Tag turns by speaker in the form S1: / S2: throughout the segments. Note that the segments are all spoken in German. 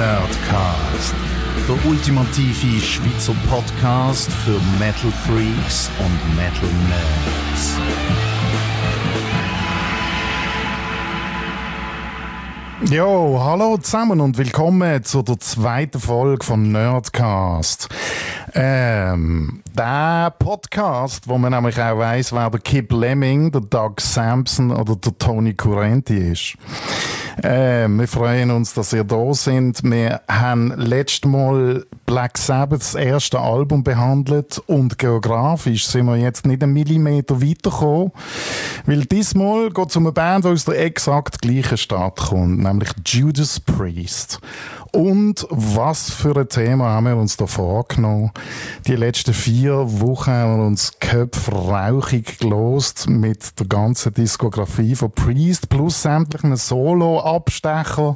S1: Nerdcast, der ultimative Schweizer Podcast für Metal Freaks und Metal Nerds. Jo, hallo zusammen und willkommen zu der zweiten Folge von Nerdcast. Der Podcast, wo man nämlich auch weiss, wer der Kip Lemming, der Doug Sampson oder der Tony Currenti ist. Wir freuen uns, dass ihr da seid. Wir haben letztes Mal Black Sabbaths erste Album behandelt und geografisch sind wir jetzt nicht einen Millimeter weitergekommen, weil diesmal geht es um eine Band, die aus der exakt gleichen Stadt kommt, nämlich Judas Priest. Und was für ein Thema haben wir uns da vorgenommen? Die letzten 4 Wochen haben wir uns Köpfe rauchig gelost mit der ganzen Diskografie von Priest plus sämtlichen Solo-Abstecher.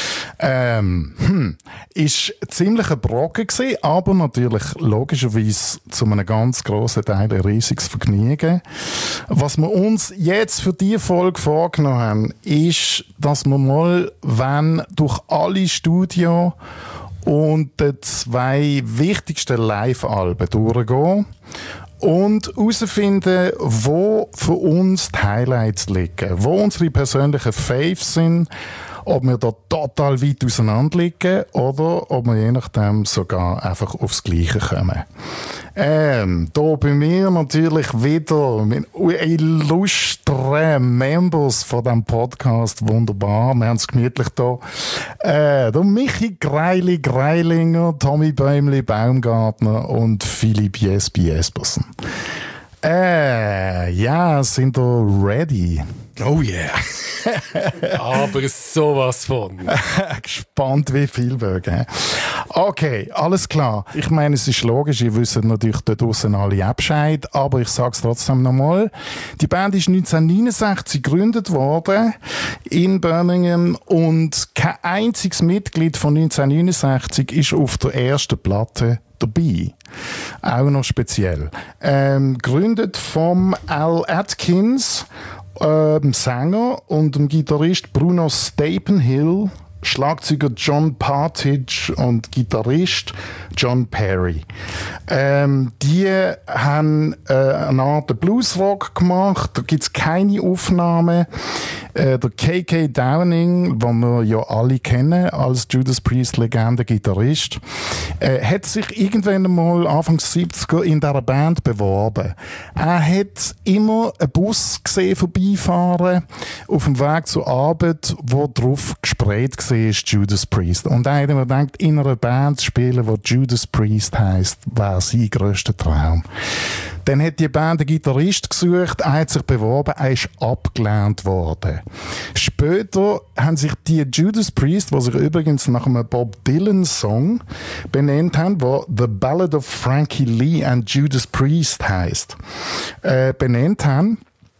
S1: Ist ziemlich ein Brocken gewesen, aber natürlich logischerweise zu einem ganz grossen Teil ein riesiges Vergnügen. Was wir uns jetzt für diese Folge vorgenommen haben, ist, dass wir mal durch alle Studien und die 2 wichtigsten Live-Alben durchgehen und herausfinden, wo für uns die Highlights liegen, wo unsere persönlichen Faves sind, ob wir da total weit auseinander liegen oder ob wir je nachdem sogar einfach aufs Gleiche kommen. Da bei mir natürlich wieder mit illustren Members von diesem Podcast. Wunderbar, wir haben es gemütlich da. Der Michi Greilinger, Tommy Bäumli-Baumgartner und Philipp Jespersen. Ja, sind wir ready?
S2: Oh yeah. Aber sowas von.
S1: Gespannt wie viel Bögen. Okay, alles klar. Ich meine, es ist logisch, ihr wisst natürlich da draussen alle Bescheid, aber ich sage es trotzdem nochmal. Die Band ist 1969 gegründet worden in Birmingham und kein einziges Mitglied von 1969 ist auf der ersten Platte dabei. Auch noch speziell. Gegründet vom Al Atkins, Sänger und dem Gitarrist Bruno Stapenhill, Schlagzeuger John Partridge und Gitarrist John Perry. Die haben eine Art Bluesrock gemacht, da gibt es keine Aufnahmen. Der K.K. Downing, den wir ja alle kennen als Judas Priest-Legende, Gitarrist, hat sich irgendwann mal Anfang 70er in dieser Band beworben. Er hat immer einen Bus gesehen vorbeifahren auf dem Weg zur Arbeit, wo drauf gesprayt war, Judas Priest. Und er hat mir gedacht, in einer Band zu spielen, die Judas Priest heisst, wäre sein grösster Traum. Dann hat die Band einen Gitarrist gesucht, er hat sich beworben, er ist abgelehnt worden. Später haben sich die Judas Priest, die sich übrigens nach einem Bob Dylan-Song benannt haben, der The Ballad of Frankie Lee and Judas Priest heisst, benannt haben,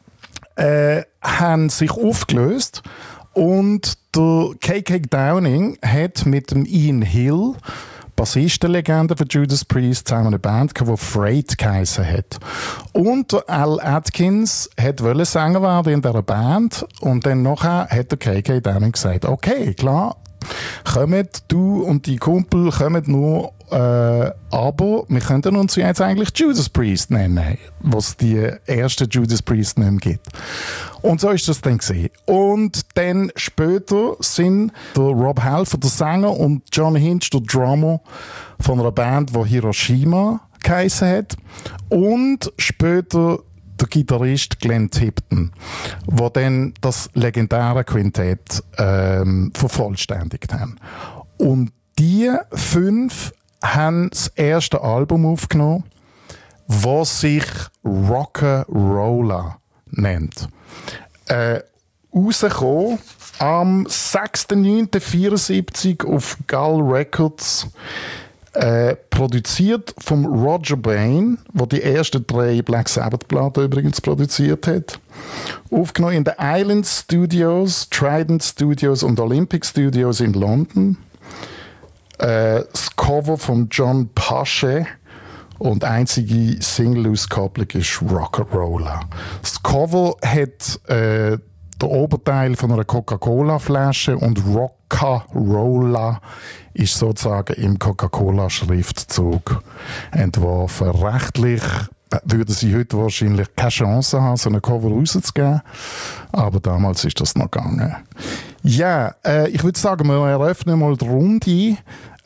S1: haben sich aufgelöst und der K.K. Downing hat mit dem Ian Hill, Bassistenlegende von Judas Priest, zusammen eine Band gehabt, die Freight geheissen hat. Und der Al Atkins wollte Sänger werden in dieser Band und dann nachher hat der K.K. Downing gesagt, okay, klar, kommt du und die Kumpel kommt nur, aber wir könnten uns jetzt eigentlich Judas Priest nennen, was die erste Judas Priest nicht mehr gibt. Und so ist das dann gewesen. Und dann später sind der Rob Halford, der Sänger, und John Hinch, der Drummer von einer Band, die Hiroshima geheissen hat. Und später der Gitarrist Glenn Tipton, der dann das legendäre Quintett vervollständigt haben. Und die 5 haben das erste Album aufgenommen, das sich Rock'n'Rolla nennt. Rausgekommen am 6.9.74 auf Gull Records, produziert vom Roger Bain, der die ersten 3 Black Sabbath-Platten übrigens produziert hat. Aufgenommen in den Island Studios, Trident Studios und Olympic Studios in London. Das Cover von John Pasche und einzige Single-Auskopplung ist Rock'n'Rolla. Das Cover hat der Oberteil von einer Coca-Cola-Flasche und Rock-a-Rolla ist sozusagen im Coca-Cola-Schriftzug entworfen. Rechtlich würden sie heute wahrscheinlich keine Chance haben, so ein Cover rauszugeben. Aber damals ist das noch gegangen. Ja, ich würde sagen, wir eröffnen mal die Runde.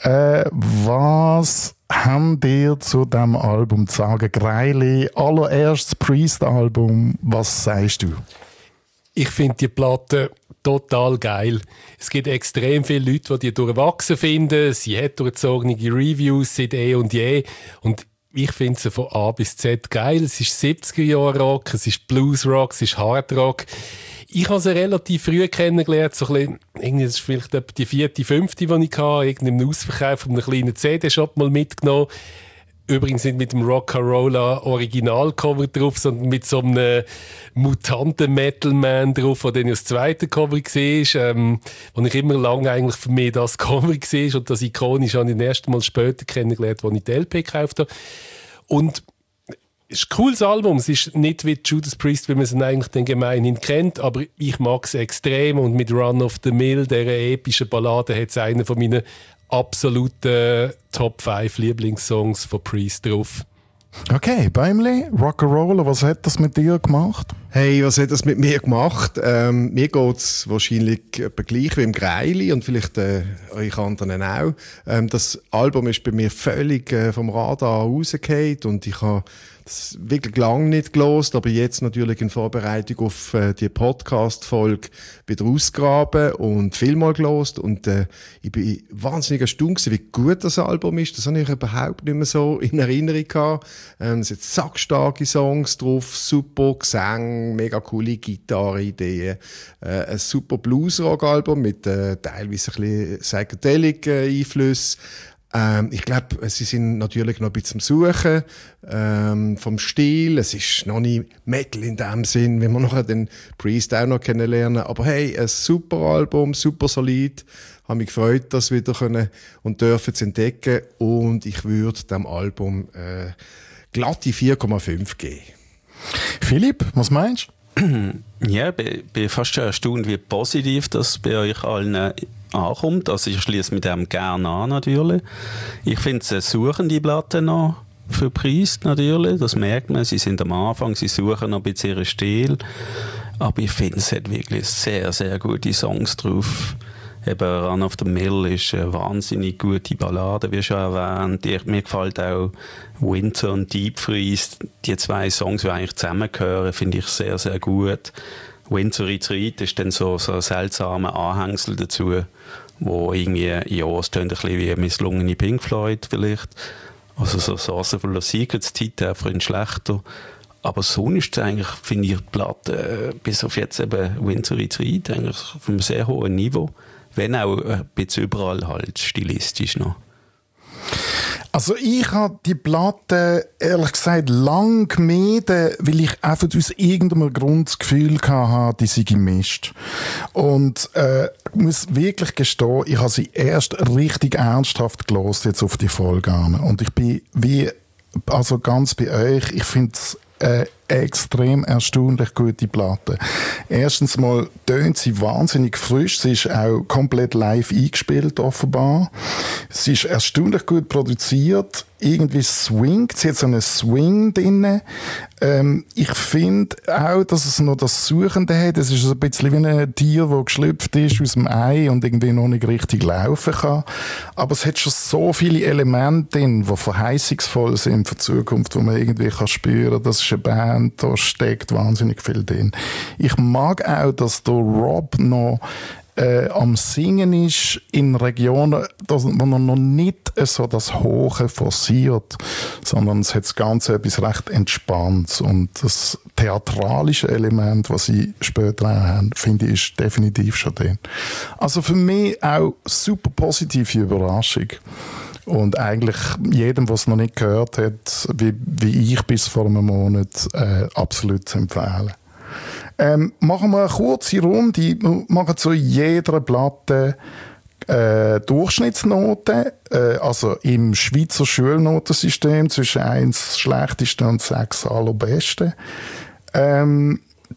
S1: Was haben dir zu diesem Album zu sagen? Greili, allererstes Priest-Album, was sagst du?
S2: Ich finde die Platte total geil. Es gibt extrem viele Leute, die durchwachsen finden. Sie hat durchzogene Reviews seit und je. Und ich finde sie von A bis Z geil. Es ist 70er-Jahre-Rock, es ist Blues-Rock, es ist Hard-Rock. Ich habe sie relativ früh kennengelernt, so ein bisschen, das ist vielleicht etwa die 4., 5., die ich hatte, irgendeinem Ausverkauf von einem kleinen CD-Shop mal mitgenommen. Übrigens nicht mit dem Rock-a-Rolla Originalcover drauf, sondern mit so einem Mutanten-Metal-Man drauf, der dann das zweite Cover war, wo ich immer lange eigentlich für mich das Cover war. Und das ikonisch habe ich das erste Mal später kennengelernt, als ich die LP gekauft habe. Und es ist ein cooles Album. Es ist nicht wie Judas Priest, wie man es eigentlich den gemeinhin kennt, aber ich mag es extrem. Und mit Run of the Mill, dieser epischen Ballade, hat es einen von meinen absoluten Top 5 Lieblingssongs von Priest drauf.
S1: Okay, Bäumli, Rock'n'Roller, was hat das mit dir gemacht?
S3: Hey, was hat das mit mir gemacht? Mir geht's wahrscheinlich gleich wie im Greili und vielleicht euch anderen auch. Das Album ist bei mir völlig vom Radar rausgefallen und ich habe das wirklich lange nicht gehört, aber jetzt natürlich in Vorbereitung auf die Podcast-Folge wieder ausgraben und vielmal gehört und ich bin wahnsinnig erstaunt gewesen, wie gut das Album ist. Das habe ich überhaupt nicht mehr so in Erinnerung gehabt. Es sind sackstarke Songs drauf, super Gesang, mega coole Gitarre-Ideen, ein super Blues-Rock-Album mit teilweise ein bisschen Psychedelic-Einflüssen. Ich glaube, sie sind natürlich noch ein bisschen am Suchen vom Stil. Es ist noch nicht Metal in dem Sinn, wie wir nachher den Priest auch noch kennenlernen. Aber hey, ein super Album, super solid. Habe mich gefreut, das wieder können und dürfen zu entdecken. Und ich würde dem Album glatte 4,5 geben.
S1: Philipp, was meinst du?
S4: Ja, ich bin fast schon erstaunt, wie positiv das bei euch allen ankommt. Also ich schließe mit dem gerne an, natürlich. Ich finde es eine suchende Platte noch für Priest, natürlich. Das merkt man. Sie sind am Anfang, sie suchen noch ein bisschen ihren Stil. Aber ich finde, es hat wirklich sehr, sehr gute Songs drauf. Eben Run of the Mill ist eine wahnsinnig gute Ballade, wie schon erwähnt. Mir gefällt auch Winter und Deep Freeze. Die zwei Songs, die eigentlich zusammengehören, finde ich sehr, sehr gut. Winter Retreat ist dann so ein seltsamer Anhängsel dazu, wo irgendwie, ja, es tönt ein bisschen wie misslungene Pink Floyd vielleicht. Also so Sorcerer of Secrets, Titel einfach ein schlechter. Aber sonst eigentlich finde ich die Platte, bis auf jetzt eben Winter Retreat, eigentlich auf einem sehr hohen Niveau. Wenn auch ein bisschen überall halt stilistisch noch.
S1: Also ich habe die Platte ehrlich gesagt lang gemieden, weil ich einfach aus irgendeinem Grund das Gefühl hatte, die sei gemischt. Und ich muss wirklich gestehen, ich habe sie erst richtig ernsthaft gehört jetzt auf die Folge an. Und ich bin also ganz bei euch, ich finde es extrem erstaunlich gute Platte. Erstens mal tönt sie wahnsinnig frisch. Sie ist auch komplett live eingespielt, offenbar. Sie ist erstaunlich gut produziert. Irgendwie swingt. Sie hat so einen Swing drin. Ich finde auch, dass es noch das Suchende hat. Es ist so ein bisschen wie ein Tier, das geschlüpft ist aus dem Ei und irgendwie noch nicht richtig laufen kann. Aber es hat schon so viele Elemente drin, die verheißungsvoll sind für die Zukunft, wo man irgendwie kann spüren, das ist eine Band, da steckt wahnsinnig viel drin. Ich mag auch, dass der Rob noch am Singen ist in Regionen, wo man noch nicht so das Hohe forciert, sondern es hat das Ganze etwas recht Entspanntes. Und das theatralische Element, was sie später auch haben, finde ich, ist definitiv schon drin. Also für mich auch super positive Überraschung. Und eigentlich jedem, der es noch nicht gehört hat, wie ich bis vor einem Monat, absolut zu empfehlen. Machen wir eine kurze Runde. Wir machen zu jeder Platte Durchschnittsnoten, also im Schweizer Schulnotensystem zwischen 1 schlechteste und 6 allerbeste. Der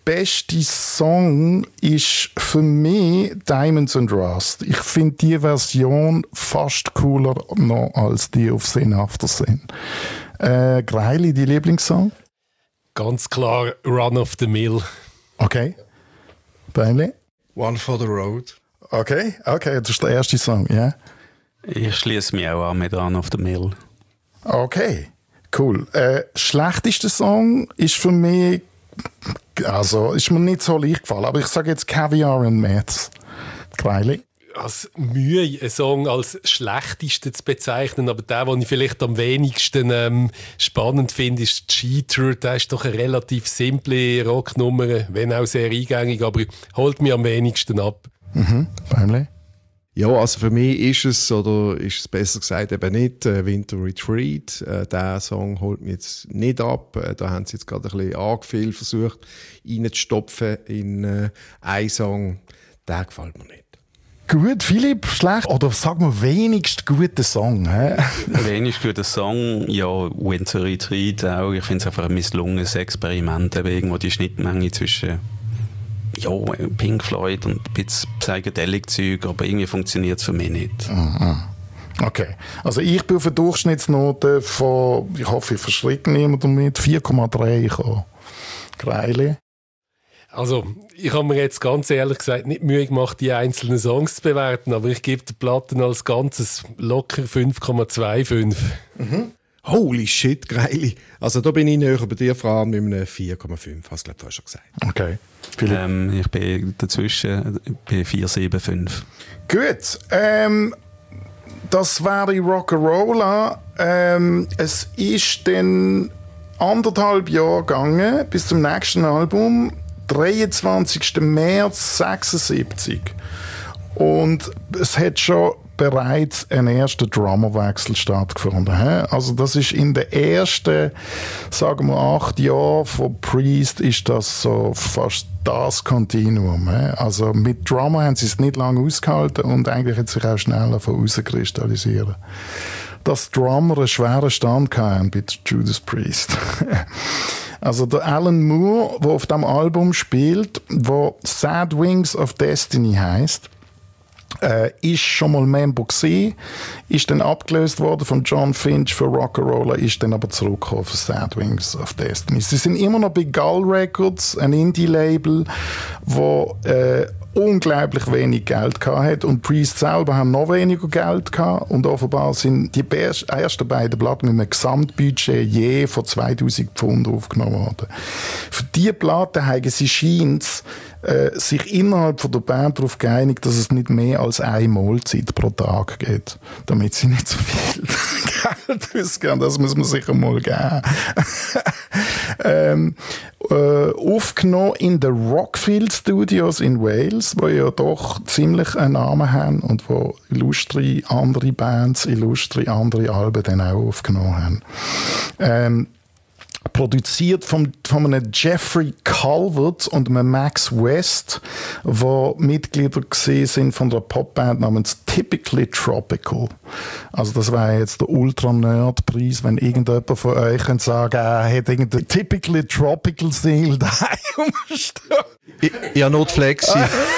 S1: beste Song ist für mich Diamonds and Rust. Ich finde die Version fast cooler noch als die auf Sin After Sin. Greili, die Lieblingssong?
S2: Ganz klar Run of the Mill.
S1: Okay. Beili?
S3: One for the Road.
S1: Okay, das ist der erste Song, ja? Yeah.
S4: Ich schließe mich auch an mit Run of the Mill.
S1: Okay, cool. Schlechtester Song ist für mich, also ist mir nicht so leicht gefallen, aber ich sage jetzt Caviar and Meth. Greili?
S2: Als Mühe, einen Song als schlechtesten zu bezeichnen, aber der, den ich vielleicht am wenigsten spannend finde, ist Cheater. Der ist doch eine relativ simple Rocknummer, wenn auch sehr eingängig, aber holt mich am wenigsten ab.
S1: Beimli?
S3: Ja, also für mich ist es besser gesagt eben nicht Winter Retreat. Der Song holt mich jetzt nicht ab. Da haben sie jetzt gerade ein bisschen arg viel versucht reinzustopfen in einen Song. Der gefällt mir nicht.
S1: Gut, Philipp, schlecht? Oder sag mal, wenigst guter Song.
S4: Wenigst guter Song, ja, Winter Retreat auch. Ich finde es einfach ein misslungenes Experiment, eben irgendwo die Schnittmenge zwischen Pink Floyd und ein bisschen Psychedelic-Zeug, aber irgendwie funktioniert es für mich nicht.
S1: Okay, also ich bin auf eine Durchschnittsnote von, ich hoffe, ich verschrecke niemanden mit 4,3 gekommen. Greili?
S2: Also, ich habe mir jetzt ganz ehrlich gesagt nicht Mühe gemacht, die einzelnen Songs zu bewerten, aber ich gebe der Platte als Ganzes locker 5,25.
S3: Holy shit, Greili. Also da bin ich näher bei dir, Fran, mit einem 4,5. Hast du, glaube ich, schon gesagt.
S1: Okay.
S4: Ich bin dazwischen bei 4,75.
S1: Gut, das wäre Rock'n'Rolla. Es ist dann 1,5 Jahre gegangen bis zum nächsten Album, 23. März 76. Und es hat schon bereits ein erster Drummerwechsel stattgefunden. Also das ist in den ersten, sagen wir 8 Jahren von Priest ist das so fast das Kontinuum. Also mit Drummer haben sie es nicht lange ausgehalten und eigentlich hat sich auch schnell herauskristallisieren. Dass Drummer einen schweren Stand hatten bei Judas Priest. Also der Alan Moore, der auf dem Album spielt, wo Sad Wings of Destiny heisst, ist schon mal Member gewesen, ist dann abgelöst worden von John Finch für Rock'n'Rolla, ist dann aber zurückgekommen für Sad Wings of Destiny. Sie sind immer noch bei Gull Records, ein Indie-Label, wo unglaublich wenig Geld hatte und Priest selber haben noch weniger Geld gehabt und offenbar sind die ersten beiden Platten mit einem Gesamtbudget je von 2000 Pfund aufgenommen worden. Für diese Platten haben sie scheint sich innerhalb von der Band darauf geeinigt, dass es nicht mehr als eine Mahlzeit pro Tag gibt, damit sie nicht so viel Geld ausgeben. Das muss man sicher mal geben. Aufgenommen in den Rockfield Studios in Wales, wo ja doch ziemlich einen Namen haben und wo illustre andere Bands, illustre andere Alben dann auch aufgenommen haben. Produziert von einem Jeffrey Calvert und einem Max West, die Mitglieder sind von der Popband namens Typically Tropical. Also das wäre jetzt der Ultra-Nerd-Preis, wenn irgendjemand von euch kann sagen, er hat irgendeinen Typically Tropical Single daheim stehen.
S3: Ja, Notflexi.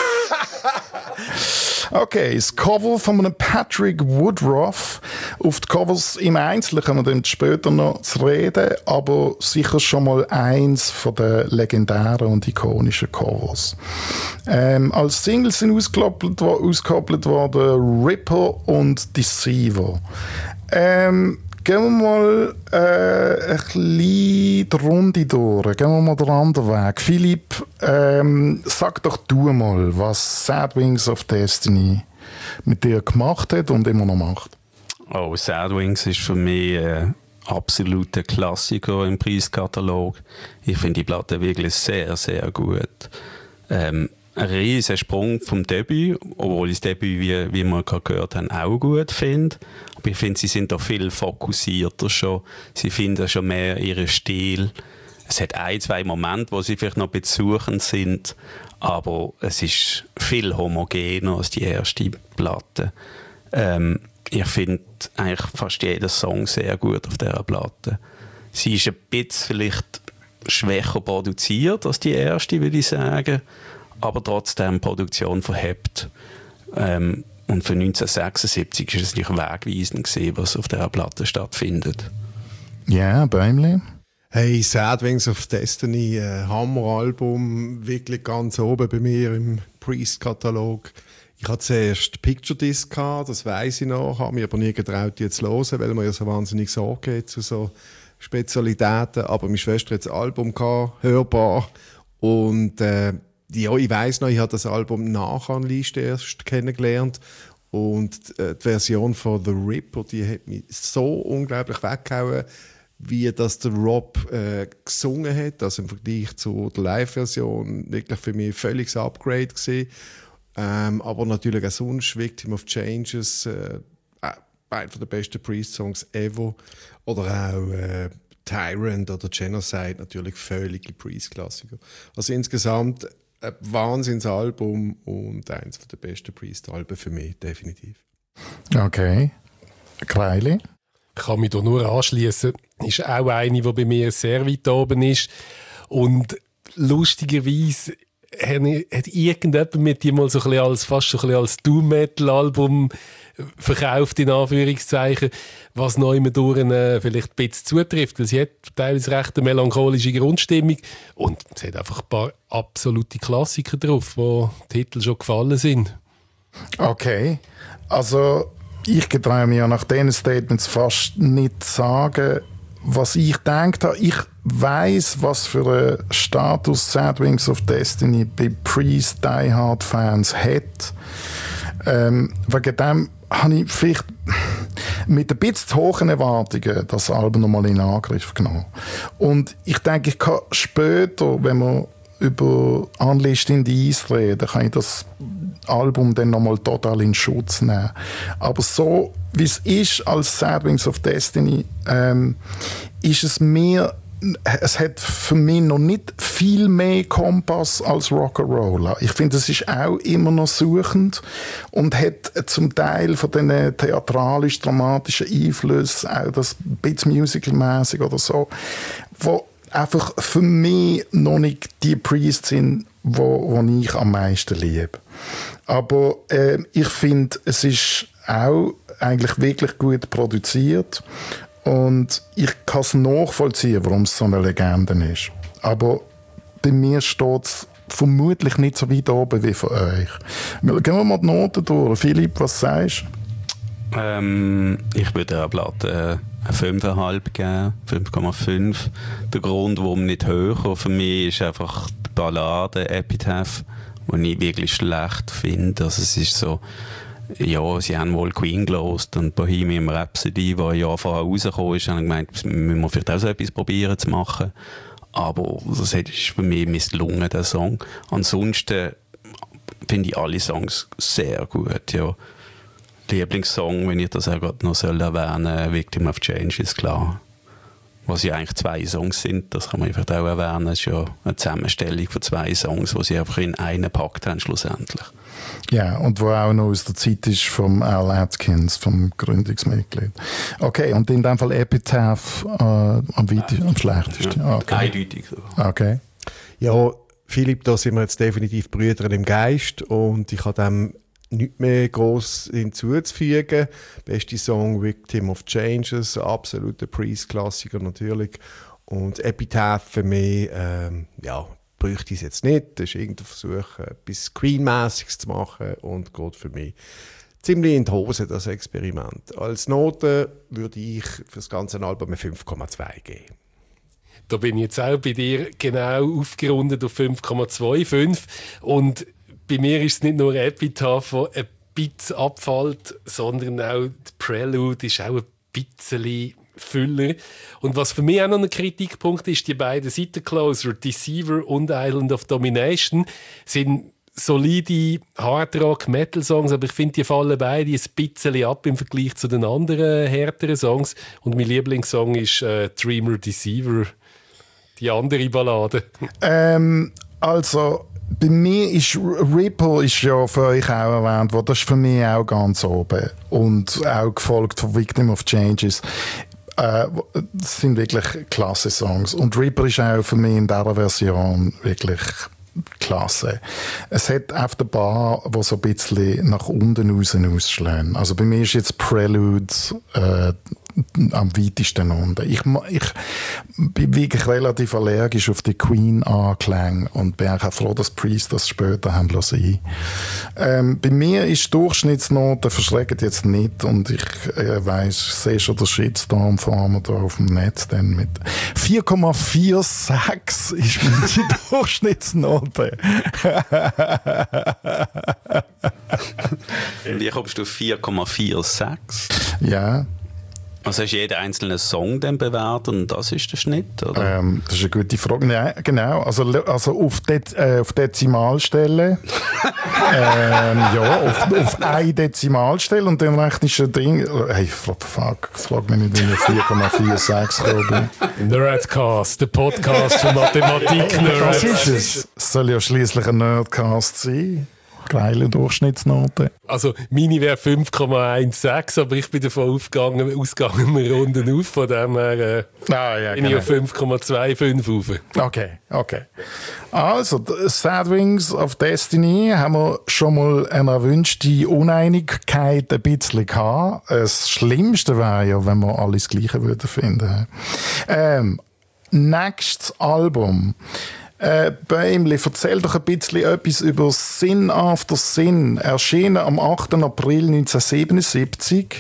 S1: Okay, das Cover von einem Patrick Woodruff. Auf die Covers im Einzelnen kommen wir dann später noch zu reden, aber sicher schon mal eins von den legendären und ikonischen Covers. Als Singles sind ausgekoppelt worden Ripper und Deceiver. Gehen wir mal ein bisschen die Runde durch. Gehen wir mal den anderen Weg. Philipp, sag doch du mal, was Sad Wings of Destiny mit dir gemacht hat und immer noch macht.
S4: Oh, Sad Wings ist für mich absoluter Klassiker im Preiskatalog. Ich finde die Platte wirklich sehr, sehr gut. Ein riesen Sprung vom Debüt, obwohl ich das Debüt, wie wir gerade gehört haben, auch gut finde. Aber ich finde, sie sind da viel fokussierter schon. Sie finden schon mehr ihren Stil. Es hat 1-2 Momente, wo sie vielleicht noch besuchend sind, aber es ist viel homogener als die erste Platte. Ich finde eigentlich fast jeden Song sehr gut auf dieser Platte. Sie ist ein bisschen vielleicht schwächer produziert als die erste, würde ich sagen, aber trotzdem Produktion verhebt. Und für 1976 war es nicht wegweisend gewesen, was auf dieser Platte stattfindet.
S1: Ja, Bäumli.
S3: Hey, Sad Wings of Destiny, Hammeralbum, wirklich ganz oben bei mir im Priest-Katalog. Ich hatte zuerst Picture Disc gehabt, das weiss ich noch, habe mich aber nie getraut, die zu hören, weil man ja so wahnsinnig Sorge hat zu so Spezialitäten. Aber meine Schwester hat das Album gehabt, hörbar. Und ja, ich weiss noch, ich habe das Album nach Unleashed erst kennengelernt. Und die Version von The Ripper, die hat mich so unglaublich weggehauen, wie das der Rob gesungen hat. Also im Vergleich zu der Live-Version wirklich für mich ein völliges Upgrade gewesen. Aber natürlich auch sonst Victim of Changes, einer der besten Priest-Songs ever. Oder auch Tyrant oder Genocide, natürlich völlige Priest-Klassiker. Also insgesamt ein Wahnsinnsalbum und eines der besten Priest-Alben für mich, definitiv.
S1: Okay. Kreili?
S2: Ich kann mich da nur anschließen. Ist auch eine, die bei mir sehr weit oben ist. Und lustigerweise hat irgendjemand mit die mal so ein bisschen fast so ein bisschen als Doom-Metal-Album verkauft, in Anführungszeichen, was neu durch vielleicht ein bisschen zutrifft, weil sie hat teilweise recht eine melancholische Grundstimmung und es hat einfach ein paar absolute Klassiker drauf, wo die Titel schon gefallen sind.
S1: Okay, also ich getraue mir ja nach diesen Statements fast nicht zu sagen, was ich gedacht habe. Ich weiss, was für einen Status Sad Wings of Destiny bei Priest Die Hard Fans hat. Wegen dem habe ich vielleicht mit ein bisschen zu hohen Erwartungen das Album nochmal in Angriff genommen. Und ich denke, ich kann später, wenn wir über Unleashed in the East reden, kann ich das Album dann nochmal total in Schutz nehmen. Aber so, wie es ist als Sad Wings of Destiny, ist es mir, es hat für mich noch nicht viel mehr Kompass als Rock'n'Roll. Ich finde, es ist auch immer noch suchend und hat zum Teil von diesen theatralisch-dramatischen Einflüssen, auch das ein bisschen musical-mäßig oder so, wo einfach für mich noch nicht die Priests sind, wo ich am meisten liebe. Aber ich finde, es ist auch eigentlich wirklich gut produziert und ich kann es nachvollziehen, warum es so eine Legende ist. Aber bei mir steht es vermutlich nicht so weit oben wie für euch. Gehen wir mal die Noten durch. Philipp, was sagst du?
S4: Ich würde der Platte 5,5 geben, 5,5. Der Grund, warum nicht höher für mich, ist einfach die Ballade Epitaph, die ich wirklich schlecht finde. Also es ist so, ja, sie haben wohl Queen gelost und Bohemian Rhapsody, die ein Jahr vorher rausgekommen ist, haben gemeint, müssen wir vielleicht auch so etwas probieren zu machen. Aber das ist für mich misslungen, der Song. Ansonsten finde ich alle Songs sehr gut, ja. Lieblingssong, wenn ich das auch gerade noch erwähnen soll, Victim of Change, ist klar. Was ja eigentlich 2 Songs sind, das kann man vielleicht auch erwähnen. Es ist ja eine Zusammenstellung von 2 Songs, die sie einfach in einen gepackt haben, schlussendlich.
S1: Ja, und wo auch noch aus der Zeit ist vom Al Atkins, vom Gründungsmitglied. Okay, und in dem Fall Epitaph am schlechtesten.
S4: Ja,
S1: okay.
S4: Eindeutig sogar.
S1: Okay.
S3: Ja, Philipp, da sind wir jetzt definitiv Brüder im Geist und ich habe dem nichts mehr gross hinzuzufügen. Beste Song Victim of Changes, absoluter Priest-Klassiker natürlich. Und Epitaph für mich, ja, bräuchte ich es jetzt nicht. Das ist irgendein Versuch, etwas Queen-mässiges zu machen und geht für mich ziemlich in die Hose, das Experiment. Als Note würde ich für das ganze Album eine 5,2 geben.
S2: Da bin ich jetzt auch bei dir genau aufgerundet auf 5,25 und bei mir ist es nicht nur Epitaph, der ein bisschen abfällt, sondern auch die Prelude ist auch ein bisschen Füller. Und was für mich auch noch ein Kritikpunkt ist, die beiden Seitencloser, Deceiver und Island of Domination, sind solide Hard-Rock-Metal-Songs, aber ich finde, die fallen beide ein bisschen ab im Vergleich zu den anderen härteren Songs. Und mein Lieblingssong ist Dreamer Deceiver, die andere Ballade.
S1: Also bei mir ist Ripple ist ja für euch auch erwähnt worden. Das ist für mich auch ganz oben. Und auch gefolgt von Victim of Changes. Das sind wirklich klasse Songs. Und Reaper ist auch für mich in dieser Version wirklich klasse. Es hat auf der Bar, wo so ein bisschen nach unten raus ausschlägt. Also bei mir ist jetzt Prelude am weitesten unten. Ich bin wirklich relativ allergisch auf die Queen-Anklänge und bin auch froh, dass Priest das später haben lassen. Bei mir ist Durchschnittsnote verschreckt jetzt nicht und ich weiss, sehe schon den Shitstorm fahren da auf dem Netz dann mit 4,46 ist meine Durchschnittsnote.
S4: Wie kommst du auf 4,46?
S1: Ja.
S4: Also hast du jeden einzelnen Song dann bewertet und das ist der Schnitt, oder?
S1: Das ist eine gute Frage. Ja, genau. Also auf Dezimalstelle. Ja, auf eine Dezimalstelle und dann rechnest du ein Ding. Hey, fuck, frag mich nicht, wie ich 4,46 gekommen bin.
S2: Nerdcast, der Podcast für Mathematik-Nerds.
S1: Was ist es? Es soll ja schließlich ein Nerdcast sein. Geile Durchschnittsnote.
S2: Also meine wäre 5,16, aber ich bin davon ausgegangen, wir runden auf, von dem her bin ich auf 5,25 auf.
S1: Okay. Also, Sad Wings of Destiny haben wir schon mal eine erwünschte Uneinigkeit ein bisschen gehabt. Das Schlimmste wäre ja, wenn wir alles Gleiche würden finden. Nächstes Album. Bäumli, erzähl doch ein bisschen etwas über Sin After Sin, erschienen am 8. April 1977.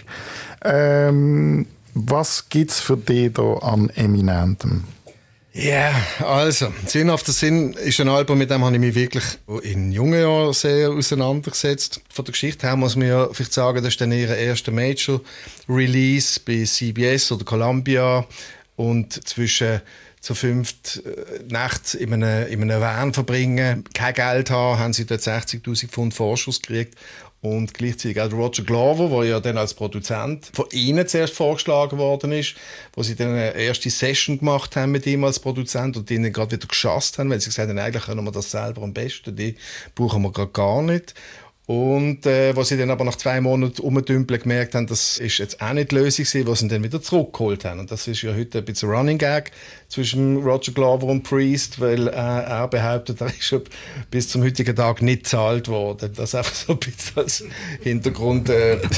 S1: Was gibt es für dich da an Eminentem?
S3: Ja, also, Sin After Sin ist ein Album, mit dem habe ich mich wirklich in jungen Jahren sehr auseinandergesetzt. Von der Geschichte her muss man ja vielleicht sagen, das ist dann ihr erster Major-Release bei CBS oder Columbia und zwischen zu 5 nachts in einem Van verbringen, kein Geld haben sie dort 60'000 Pfund Vorschuss gekriegt. Und gleichzeitig auch Roger Glover, der ja dann als Produzent von ihnen zuerst vorgeschlagen worden ist, wo sie dann eine erste Session gemacht haben mit ihm als Produzent und ihnen gerade wieder geschasst haben, weil sie gesagt haben, eigentlich können wir das selber am besten, die brauchen wir gerade gar nicht. Und wo sie dann aber nach 2 Monaten rumdümpeln gemerkt haben, das ist jetzt auch nicht die Lösung gewesen, was sie dann wieder zurückgeholt haben. Und das ist ja heute ein bisschen Running Gag zwischen Roger Glover und Priest, weil er behauptet, er ist schon bis zum heutigen Tag nicht gezahlt worden. Das einfach so ein bisschen als Hintergrund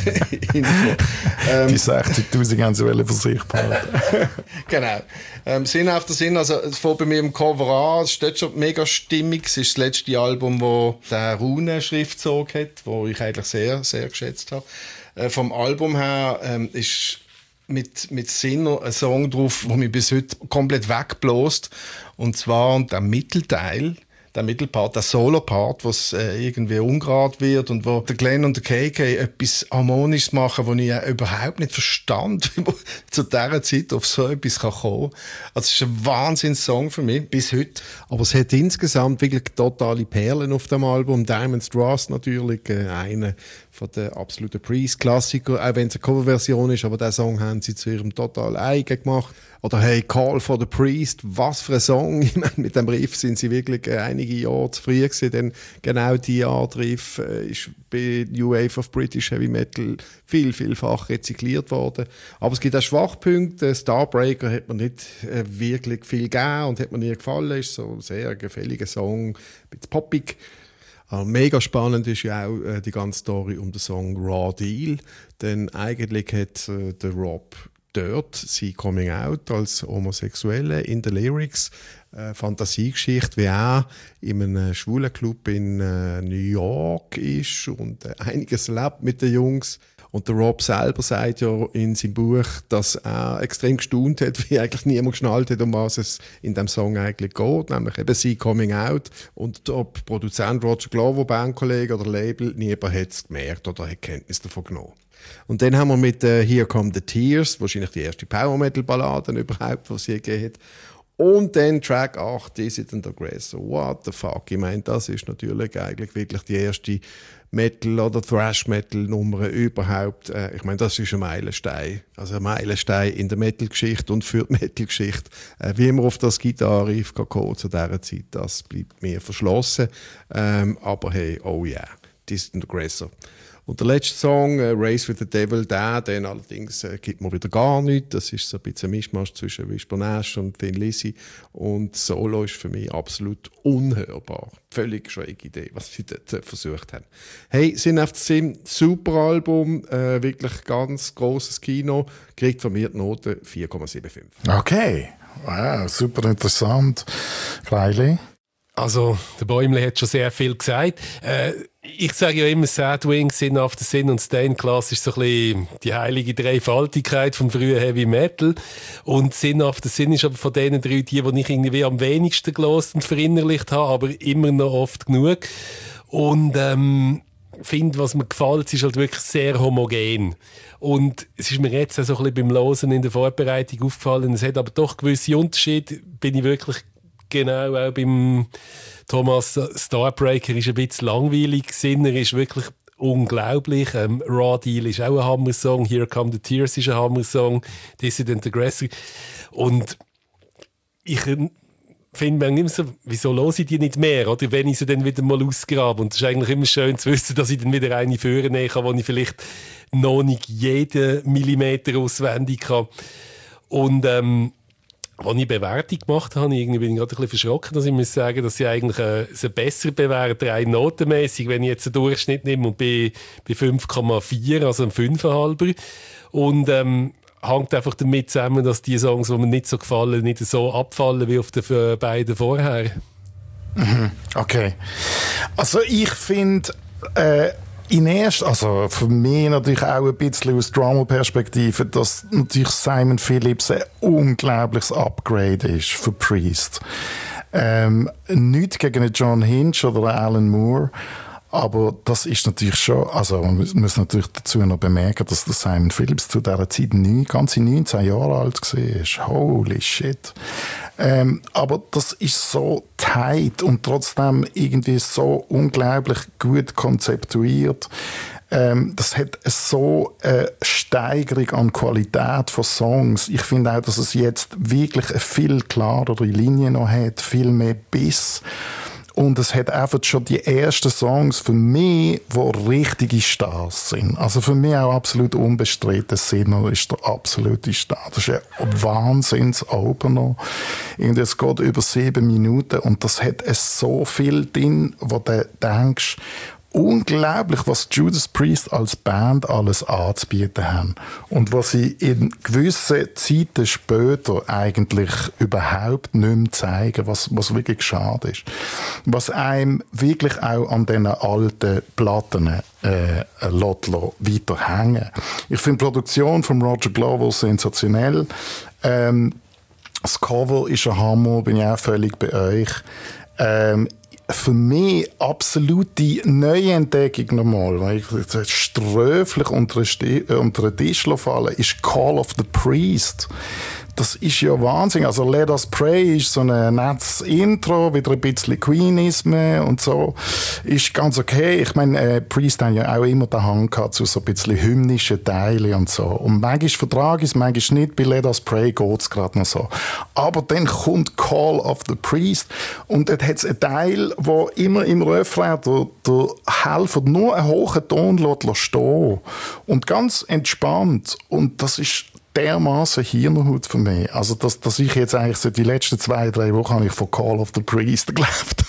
S3: Info.
S1: Die 60'000 haben sie für sich behalten.
S3: Genau. Sin After Sin, also es fängt bei mir im Cover an, es steht schon mega stimmig. Es ist das letzte Album, wo der Runen-Schriftzug hat, wo ich eigentlich sehr, sehr geschätzt habe. Vom Album her ist mit Sin ein Song drauf, der mich bis heute komplett wegbläst. Und zwar der Mittelteil, der Mittelpart, der Solo-Part, was irgendwie ungerade wird und wo der Glenn und der KK etwas Harmonisches machen, was ich überhaupt nicht verstand, wie man zu dieser Zeit auf so etwas kommen kann. Also es ist ein Wahnsinns-Song für mich, bis heute.
S5: Aber es hat insgesamt wirklich totale Perlen auf dem Album. Diamonds Trust natürlich, einer von den absoluten Priest-Klassiker, auch wenn es eine Coverversion ist, aber diesen Song haben sie zu ihrem total eigen gemacht. Oder hey, Call for the Priest, was für ein Song. Ich meine, mit dem Riff sind sie wirklich einige Jahre zu früh gewesen, denn genau die Art Riff ist bei New Wave of British Heavy Metal vielfach rezykliert worden. Aber es gibt auch Schwachpunkte. Starbreaker hat mir nicht wirklich viel gegeben und hat mir nie gefallen. Ist so ein sehr gefälliger Song, ein bisschen poppig. Mega spannend ist ja auch die ganze Story um den Song Raw Deal, denn eigentlich hat der Rob dort sein Coming Out als Homosexuelle in den Lyrics, Fantasiegeschichte, wie er in einem schwulen Club in New York ist und einiges lebt mit den Jungs. Und der Rob selber sagt ja in seinem Buch, dass er extrem gestaunt hat, wie eigentlich niemand geschnallt hat, um was es in dem Song eigentlich geht, nämlich eben sein Coming Out. Und ob Produzent Roger Glover, Bandkollege oder Label, niemand hat es gemerkt oder hat Kenntnis davon genommen. Und dann haben wir mit Here Come the Tears, wahrscheinlich die erste Power-Metal-Ballade überhaupt, die es je gegeben hat. Und dann Track 8, Dissident Aggressor. What the fuck? Ich meine, das ist natürlich eigentlich wirklich die erste Metal- oder Thrash-Metal-Nummer überhaupt. Ich meine, das ist ein Meilenstein. Also ein Meilenstein in der Metal-Geschichte und für die Metal-Geschichte. Wie man auf das Gitarre-Riff kommen zu dieser Zeit, das bleibt mir verschlossen. Aber hey, oh yeah, Dissident Aggressor.
S3: Und der letzte Song, Race with the Devil, den allerdings gibt mir wieder gar nichts. Das ist so ein bisschen ein Mischmasch zwischen Whisper Nash und Thin Lizzy. Und Solo ist für mich absolut unhörbar. Völlig schräge Idee, was sie dort versucht haben. Hey, Sinn auf den Sinn, super Album, wirklich ganz grosses Kino, kriegt von mir die Note 4,75.
S1: Okay, wow, super interessant. Riley?
S2: Also, der Bäumle hat schon sehr viel gesagt. Ich sage ja immer, Sad Wings, Sin After Sin und Stained Glass ist so ein bisschen die heilige Dreifaltigkeit vom frühen Heavy Metal. Und Sin After Sin ist aber von denen drei die ich irgendwie am wenigsten gelesen und verinnerlicht habe, aber immer noch oft genug. Und finde, was mir gefällt, es ist halt wirklich sehr homogen. Und es ist mir jetzt auch so ein bisschen beim Hören in der Vorbereitung aufgefallen, es hat aber doch gewisse Unterschiede, bin ich wirklich genau auch beim Thomas Starbreaker ist ein bisschen langweilig gewesen. Er ist wirklich unglaublich. Raw Deal ist auch ein Hammer-Song. Here Come the Tears ist ein Hammer-Song. Dissident Aggressor. Und ich finde manchmal immer so, wieso höre ich die nicht mehr? Oder wenn ich sie dann wieder mal ausgrabe. Und es ist eigentlich immer schön zu wissen, dass ich dann wieder eine vornehmen kann, wo ich vielleicht noch nicht jeden Millimeter auswendig kann. Und als ich Bewertung gemacht habe, bin ich gerade ein bisschen verschrocken, dass ich muss sagen, dass sie eigentlich sie besser bewerten, rein notenmäßig, wenn ich jetzt einen Durchschnitt nehme und bei 5,4, also ein 5,5. Und hängt einfach damit zusammen, dass die Songs, die mir nicht so gefallen, nicht so abfallen wie auf den beiden vorher.
S1: Okay. Also ich finde... also für mich natürlich auch ein bisschen aus Drama-Perspektive, dass natürlich Simon Phillips ein unglaubliches Upgrade ist für Priest. Nicht gegen einen John Hinch oder einen Alan Moore, aber das ist natürlich schon, also man muss natürlich dazu noch bemerken, dass der Simon Phillips zu dieser Zeit ganze 19 Jahre alt war. Holy shit. Aber das ist so tight und trotzdem irgendwie so unglaublich gut konzeptuiert. Das hat so eine Steigerung an Qualität von Songs. Ich finde auch, dass es jetzt wirklich eine viel klarere Linie noch hat, viel mehr Biss. Und es hat einfach schon die ersten Songs für mich, die richtige Stars sind. Also für mich auch absolut unbestritten. Sinner ist der absolute Star. Das ist ein Wahnsinns-Opener. Es geht über 7 Minuten und das hat so viel drin, wo du denkst, unglaublich, was Judas Priest als Band alles anzubieten haben. Und was sie in gewissen Zeiten später eigentlich überhaupt nicht mehr zeigen, was wirklich schade ist. Was einem wirklich auch an diesen alten Platten weiter hängen. Ich finde die Produktion von Roger Glover sensationell. Das Cover ist ein Hammer, bin ich auch völlig bei euch. Für mich absolute Neuentdeckung nochmal, weil ich sträflich unter den Tisch fallen, ist Call of the Priest. Das ist ja Wahnsinn. Also Let Us Pray ist so ein nettes Intro, wieder ein bisschen Queenisme und so. Ist ganz okay. Ich meine, Priest haben ja auch immer den Hang gehabt zu so ein bisschen hymnischen Teilen und so. Und manchmal vertrage ich es, manchmal nicht. Bei Let Us Pray geht es gerade noch so. Aber dann kommt Call of the Priest und dort hat es einen Teil, wo immer im Refrain der Helfer nur einen hohen Ton stehen und ganz entspannt. Und das ist dermaßen Hirnhaut für mich. Also, dass ich jetzt eigentlich so die letzten 2-3 Wochen habe ich von Call of the Priest gelebt.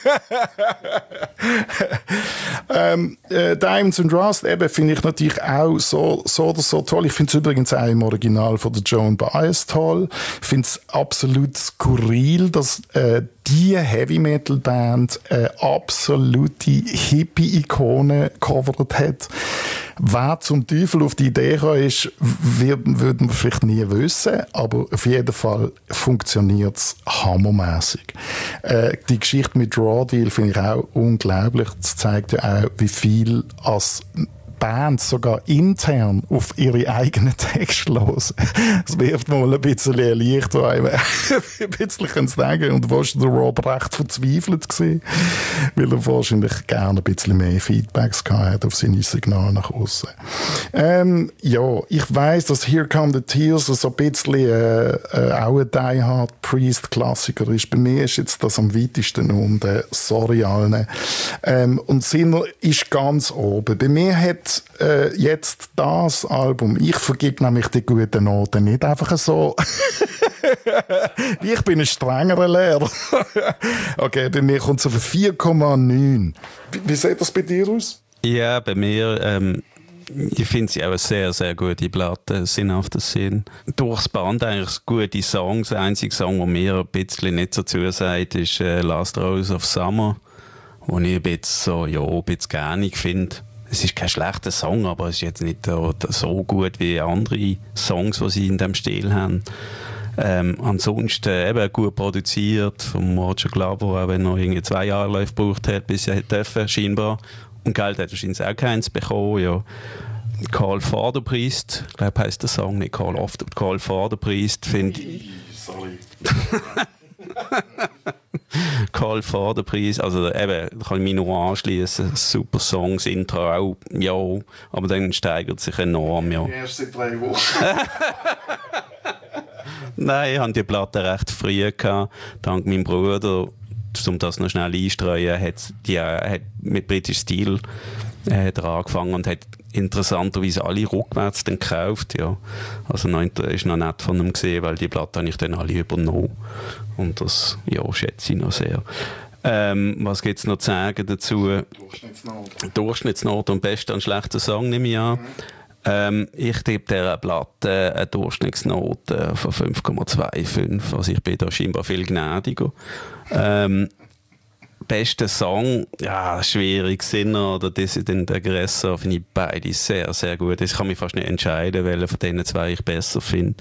S1: Diamonds and Rust eben finde ich natürlich auch so oder so toll. Ich finde es übrigens auch im Original von der Joan Baez toll. Ich finde es absolut skurril, dass die Heavy-Metal-Band absolute Hippie-Ikone gecovert hat. Wer zum Teufel auf die Idee kam, ist, würden wir vielleicht nie wissen, aber auf jeden Fall funktioniert es hammermässig. Die Geschichte mit Raw Deal finde ich auch unglaublich. Das zeigt ja auch, wie viel als Bands sogar intern auf ihre eigenen Texte hören. Das wirft mal ein bisschen Licht, wo einem ein bisschen sagen. Und wo war der Rob recht verzweifelt gewesen, weil er wahrscheinlich gerne ein bisschen mehr Feedbacks gehabt auf seine Signale nach außen. Ja, ich weiss, dass Here Come the Tears so ein bisschen auch ein Die Hard Priest-Klassiker ist. Bei mir ist jetzt das am weitesten unten. Sorry allen. Und Sinner ist ganz oben. Bei mir hat Und jetzt das Album, ich vergib nämlich die guten Noten nicht einfach so. Ich bin ein strengerer Lehrer. Okay, bei mir kommt es auf 4,9. Wie sieht das bei dir aus?
S4: Ja, bei mir, ich finde sie auch eine sehr, sehr gute Platte, sinnhafter Sinn. Durchs Band eigentlich gute Songs. Der einzige Song, der mir ein bisschen nicht so zusagt, ist Last Rose of Summer, wo ich ein bisschen gähnig finde. Es ist kein schlechter Song, aber es ist jetzt nicht so gut wie andere Songs, die sie in diesem Stil haben. Ansonsten eben gut produziert vom Roger Glover, auch wenn er noch irgendwie 2 Jahre gebraucht hat, bis er dürfen, scheinbar. Und Geld hat wahrscheinlich auch keins bekommen, ja. Call for the Priest, ich glaube, heisst der Song nicht Call of the Call for the Priest, finde ich.
S1: Sorry.
S4: Call for the Priest, also eben, kann ich mich nur anschließen. Super Songs, Intro auch, ja, aber dann steigert sich enorm, ja.
S1: Erst seit 3 Wochen.
S4: Nein, ich hatte die Platte recht früh gehabt, dank meinem Bruder. Um das noch schnell einzustreuen, hat mit British Steel angefangen und hat interessanterweise alle rückwärts dann gekauft. Ja. Also ist noch nett von ihm gesehen, weil die Platte habe ich dann alle übernommen. Und das schätze ich noch sehr. Was gibt es noch zu sagen dazu? Durchschnittsnote und bester und schlechter Song nehme ich an. Ich gebe dieser Platte eine Durchschnittsnote von 5,25. Also ich bin da scheinbar viel gnädiger. Bester Song, ja, schwierig. Sinner oder Dissident Aggressor finde ich beide sehr, sehr gut. Ich kann mich fast nicht entscheiden, welchen von diesen 2 ich besser finde.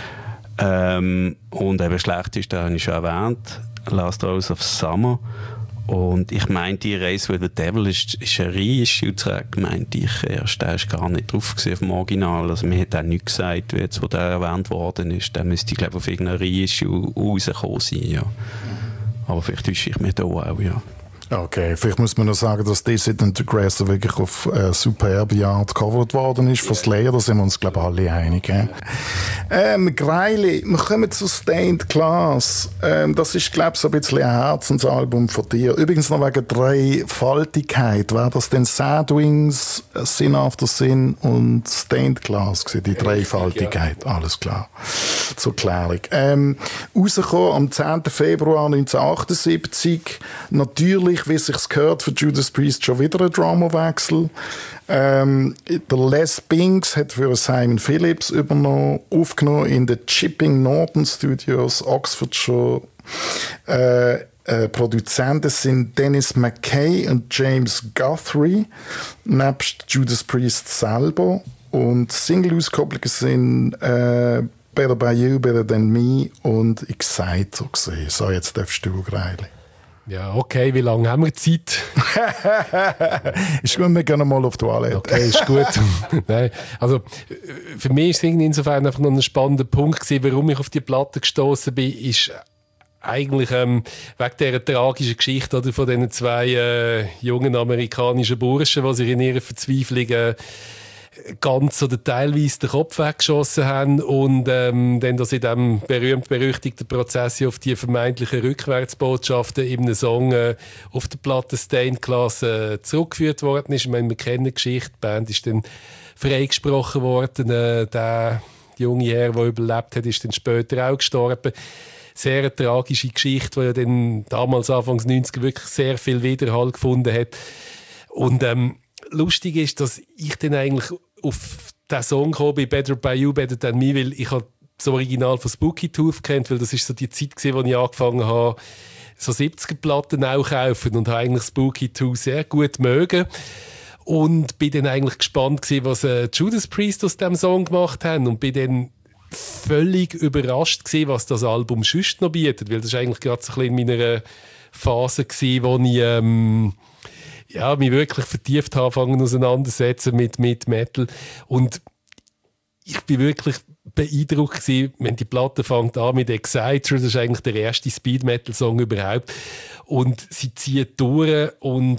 S4: Und eben schlecht ist, da habe ich schon erwähnt, Last Rose of Summer. Und ich meinte, die Race with the Devil ist ein Reissue-Track, meinte ich erst. Der ist gar nicht drauf auf dem Original. Also mir hat auch nichts gesagt, jetzt, wo der erwähnt worden ist. Der müsste, glaube ich, auf irgendeiner Reissue rausgekommen sein, ja. Aber vielleicht täusche ich mich da auch, ja.
S1: Okay, vielleicht muss man noch sagen, dass Dissident Aggressor wirklich auf superbe Art gecovert worden ist von Slayer, da sind wir uns, glaube ich, alle einig. Greili, wir kommen zu Stained Glass. Das ist, glaube ich, so ein bisschen ein Herzensalbum von dir. Übrigens noch wegen Dreifaltigkeit. Wäre das denn Sad Wings, Sin After Sin und Stained Glass gewesen, die Dreifaltigkeit? Ja. Alles klar. Zur Klärung. Rausgekommen am 10. Februar 1978. Natürlich, wie es sich gehört, für Judas Priest schon wieder ein Dramawechsel. Der Les Binks hat für Simon Phillips übernommen, aufgenommen in den Chipping Norton Studios, Oxfordshire. Produzenten sind Dennis McKay und James Guthrie, nebst Judas Priest selber. Und Single-Auskopplungen sind Better By You, Better Than Me und Exciter gesehen. So, jetzt darfst du, Greili.
S2: Ja, okay, wie lange haben wir Zeit?
S1: Ist gut, wir gehen mal auf die Toilette.
S2: Okay, ist gut. Nein, also für mich ist es insofern einfach noch ein spannender Punkt gewesen, warum ich auf die Platte gestoßen bin, ist eigentlich wegen dieser tragischen Geschichte oder, von diesen 2 jungen amerikanischen Burschen, die sich in ihrer Verzweiflung ganz oder teilweise den Kopf weggeschossen haben und dann dass in diesem berühmt-berüchtigten Prozess auf die vermeintlichen Rückwärtsbotschaften in einem Song auf der Platte Stained Glass zurückgeführt worden ist. Ich meine, wir kennen die Geschichte, die Band ist dann freigesprochen worden. Der junge Herr, der überlebt hat, ist dann später auch gestorben. Sehr eine tragische Geschichte, die ja dann damals Anfangs 90er wirklich sehr viel Widerhall gefunden hat. Und lustig ist, dass ich dann eigentlich auf diesen Song gekommen bin, Better By You, Better Than Me, weil ich habe das Original von Spooky Tooth kennt, weil das ist so die Zeit gewesen, wo ich angefangen habe, so 70er-Platten auch kaufen und habe eigentlich Spooky Tooth sehr gut mögen. Und bin dann eigentlich gespannt gewesen, was Judas Priest aus diesem Song gemacht haben und bin dann völlig überrascht gewesen, was das Album sonst noch bietet, weil das war eigentlich gerade so ein bisschen in meiner Phase gewesen, wo ich mich wirklich vertieft anfangen auseinandersetzen mit Metal. Und ich bin wirklich beeindruckt gewesen, wenn die Platte fängt an mit Exciter, das ist eigentlich der erste Speed-Metal-Song überhaupt. Und sie zieht durch und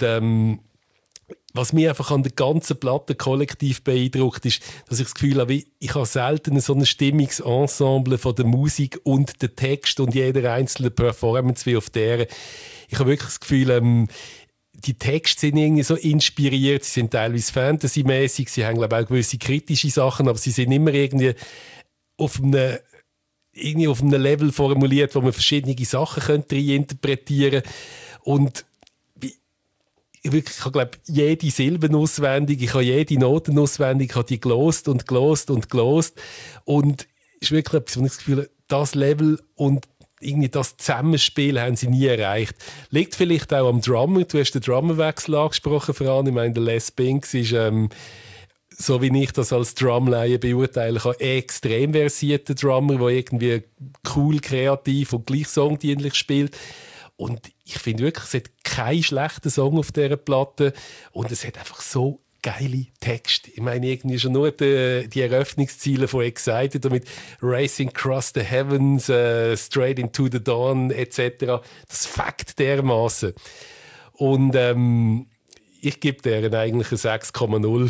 S2: was mich einfach an der ganzen Platte kollektiv beeindruckt, ist, dass ich das Gefühl habe, ich habe selten so ein Stimmungsensemble von der Musik und der Text und jeder einzelne Performance wie auf der. Ich habe wirklich das Gefühl, die Texte sind irgendwie so inspiriert, sie sind teilweise fantasymäßig, sie haben, glaube ich, auch gewisse kritische Sachen, aber sie sind immer irgendwie auf einem Level formuliert, wo man verschiedene Sachen interpretieren könnte. Und ich habe jede Silbe auswendig, ich habe jede Noten auswendig, ich habe die gelost. Und es ist wirklich etwas, wo ich das Gefühl habe, das Level und irgendwie das Zusammenspiel haben sie nie erreicht. Liegt vielleicht auch am Drummer. Du hast den Drummerwechsel angesprochen, Fran. Ich meine, der Les Binks ist, so wie ich das als Drumlaie beurteilen kann, extrem versierter Drummer, der irgendwie cool, kreativ und gleich songdienlich spielt. Und ich finde wirklich, es hat keinen schlechten Song auf dieser Platte und es hat einfach so geile Texte. Ich meine, irgendwie schon nur die Eröffnungsziele von Excited mit Racing Across the Heavens, Straight into the Dawn etc. Das fängt dermaßen. Und ich gebe deren eigentlich eine 6,0.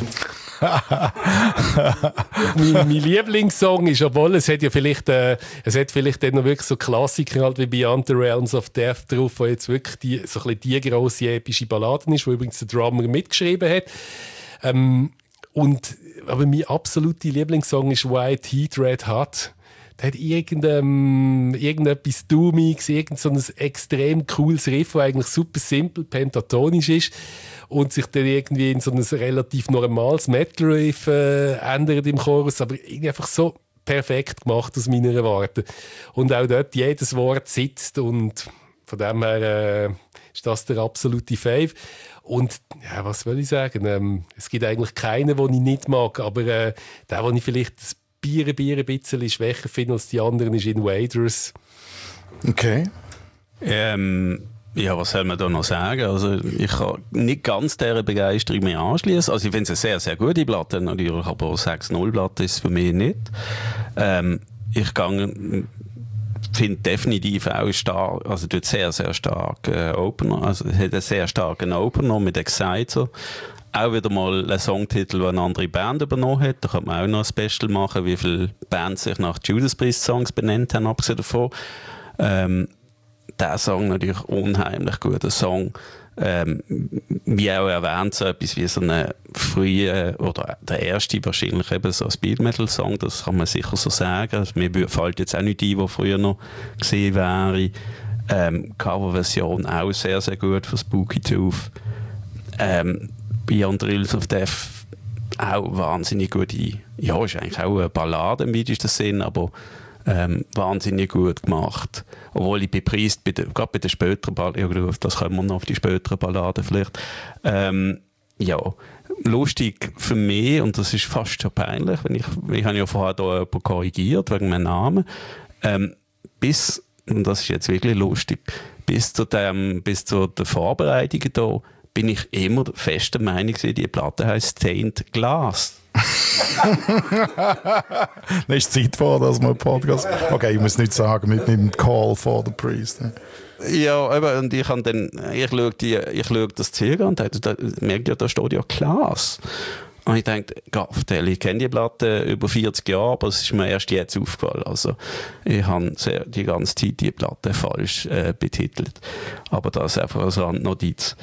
S2: mein Lieblingssong ist, obwohl es hat vielleicht dann noch wirklich so Klassiker halt wie Beyond the Realms of Death drauf, wo jetzt wirklich so ein bisschen die grosse epische Ballade ist, wo übrigens der Drummer mitgeschrieben hat. Aber mein absoluter Lieblingssong ist White Heat, Red Hot. Der hat irgendetwas Doomiges, irgend so ein extrem cooles Riff, das eigentlich super simpel, pentatonisch ist und sich dann irgendwie in so ein relativ normales Metal-Riff ändert im Chorus, aber irgendwie einfach so perfekt gemacht aus meiner Warte. Und auch dort jedes Wort sitzt und von dem her ist das der absolute Fave. Und ja, was will ich sagen? Es gibt eigentlich keinen, den ich nicht mag, aber der, den ich vielleicht ein bisschen schwächer finde als die anderen, ist Invaders.
S1: Okay.
S4: Ja, was soll man da noch sagen? Also, ich kann nicht ganz dieser Begeisterung mehr anschließen. Also, ich finde es eine sehr, sehr gute Platte, natürlich, aber 6-0-Platte ist es für mich nicht. Ich finde definitiv auch stark, also tut sehr, sehr stark Opener, also es hat einen sehr starken Opener mit Exciter. Auch wieder mal ein Songtitel, den eine andere Band übernommen hat. Da kann man auch noch ein Special machen, wie viele Bands sich nach Judas Priest Songs benannt haben, abgesehen davon. Der Song natürlich unheimlich guter Song. Wie auch erwähnt, so etwas wie so eine frühe, oder der erste wahrscheinlich eben so ein Speed-Metal-Song, das kann man sicher so sagen. Also, mir fällt jetzt auch nicht ein, was früher noch gesehen wäre. Coverversion auch sehr, sehr gut von Spooky Tooth. Beyond the Realms of Death auch wahnsinnig gute, ja, ist eigentlich auch eine Ballade im weitesten Sinn, aber wahnsinnig gut gemacht. Obwohl ich bei Priest, gerade bei den späteren Balladen, ja, das kommen wir noch auf die späteren Balladen vielleicht, ja, lustig für mich, und das ist fast schon peinlich, ich habe ja vorher da jemanden korrigiert wegen meinem Namen, und das ist jetzt wirklich lustig, bis zu der Vorbereitung da, bin ich immer fest der Meinung, die Platte heisst Stained Glass.
S1: Dann ist Zeit vor, dass wir einen Podcast... Okay, ich muss nicht sagen, mit dem Call for the Priest.
S4: Ja, aber und ich schaue das Zeug an und da merke ich, da steht ja Glass. Und ich denke, ich kenne die Platte über 40 Jahre, aber es ist mir erst jetzt aufgefallen. Also, ich habe die ganze Zeit die Platte falsch betitelt. Aber das einfach als Randnotiz.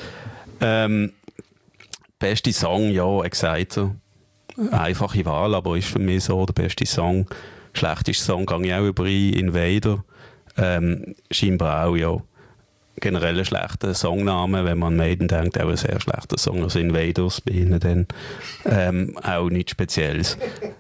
S4: Beste Song, ja, Exciter. Einfache Wahl, aber ist für mich so der beste Song. Schlechteste Song gehe ich auch über Invader. Scheinbar auch, ja. Generell ein schlechter Songname, wenn man Maiden denkt, auch ein sehr schlechter Song. Also Invaders bei ihnen dann auch nichts Spezielles.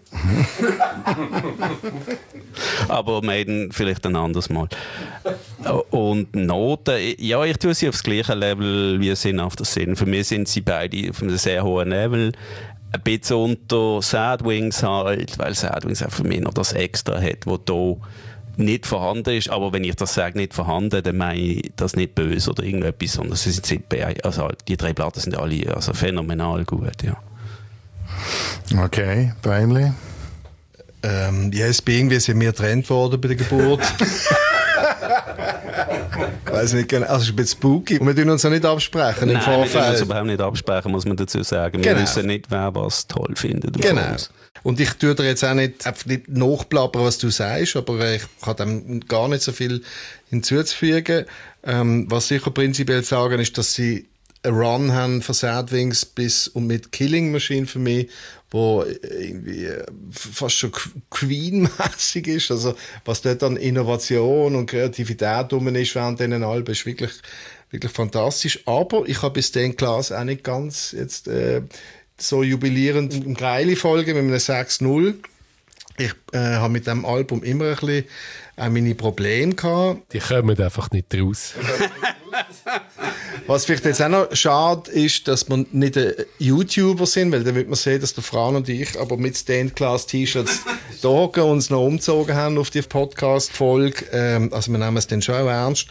S4: Aber Maiden vielleicht ein anderes Mal. Und Noten, ja, ich tue sie aufs gleiche Level wie Sin After Sin. Für mich sind sie beide auf einem sehr hohen Level. Ein bisschen unter Sad Wings halt, weil Sad Wings auch für mich noch das Extra hat, das hier nicht vorhanden ist. Aber wenn ich das sage, nicht vorhanden, dann meine ich das nicht böse oder irgendetwas, sondern sie sind also die 3 Platten sind alle also phänomenal gut, ja.
S1: Okay, Beimli?
S5: Ja, es bin irgendwie sind wir getrennt worden bei der Geburt. Weiß nicht genau, also es ist ein bisschen spooky. Und wir tun uns ja nicht absprechen im Vorfeld.
S4: Wir tun uns überhaupt nicht absprechen, muss man dazu sagen. Wir wissen nicht, wer was toll findet.
S5: Genau. Und ich tue dir jetzt auch nicht nachplappern, was du sagst, aber ich kann dem gar nicht so viel hinzuzufügen. Was sicher prinzipiell sagen ist, dass sie einen Run haben von Sad Wings bis und mit Killing Machine für mich, wo irgendwie fast schon Queen-mässig ist. Also, was dort an Innovation und Kreativität rum ist während diesen Alben, ist wirklich, wirklich fantastisch. Aber ich habe bis den Class auch nicht ganz jetzt so jubilierend im Greili-Folge mit einem 6-0. Ich habe mit diesem Album immer ein bisschen meine Probleme gehabt.
S2: Die kommen einfach nicht raus.
S5: Was vielleicht jetzt auch noch schade ist, dass wir nicht YouTuber sind, weil dann wird man sehen, dass der Fran und ich aber mit Stained-Glass-T-Shirts da hocken und uns noch umgezogen haben auf die Podcast-Folge. Also wir nehmen es dann schon auch ernst.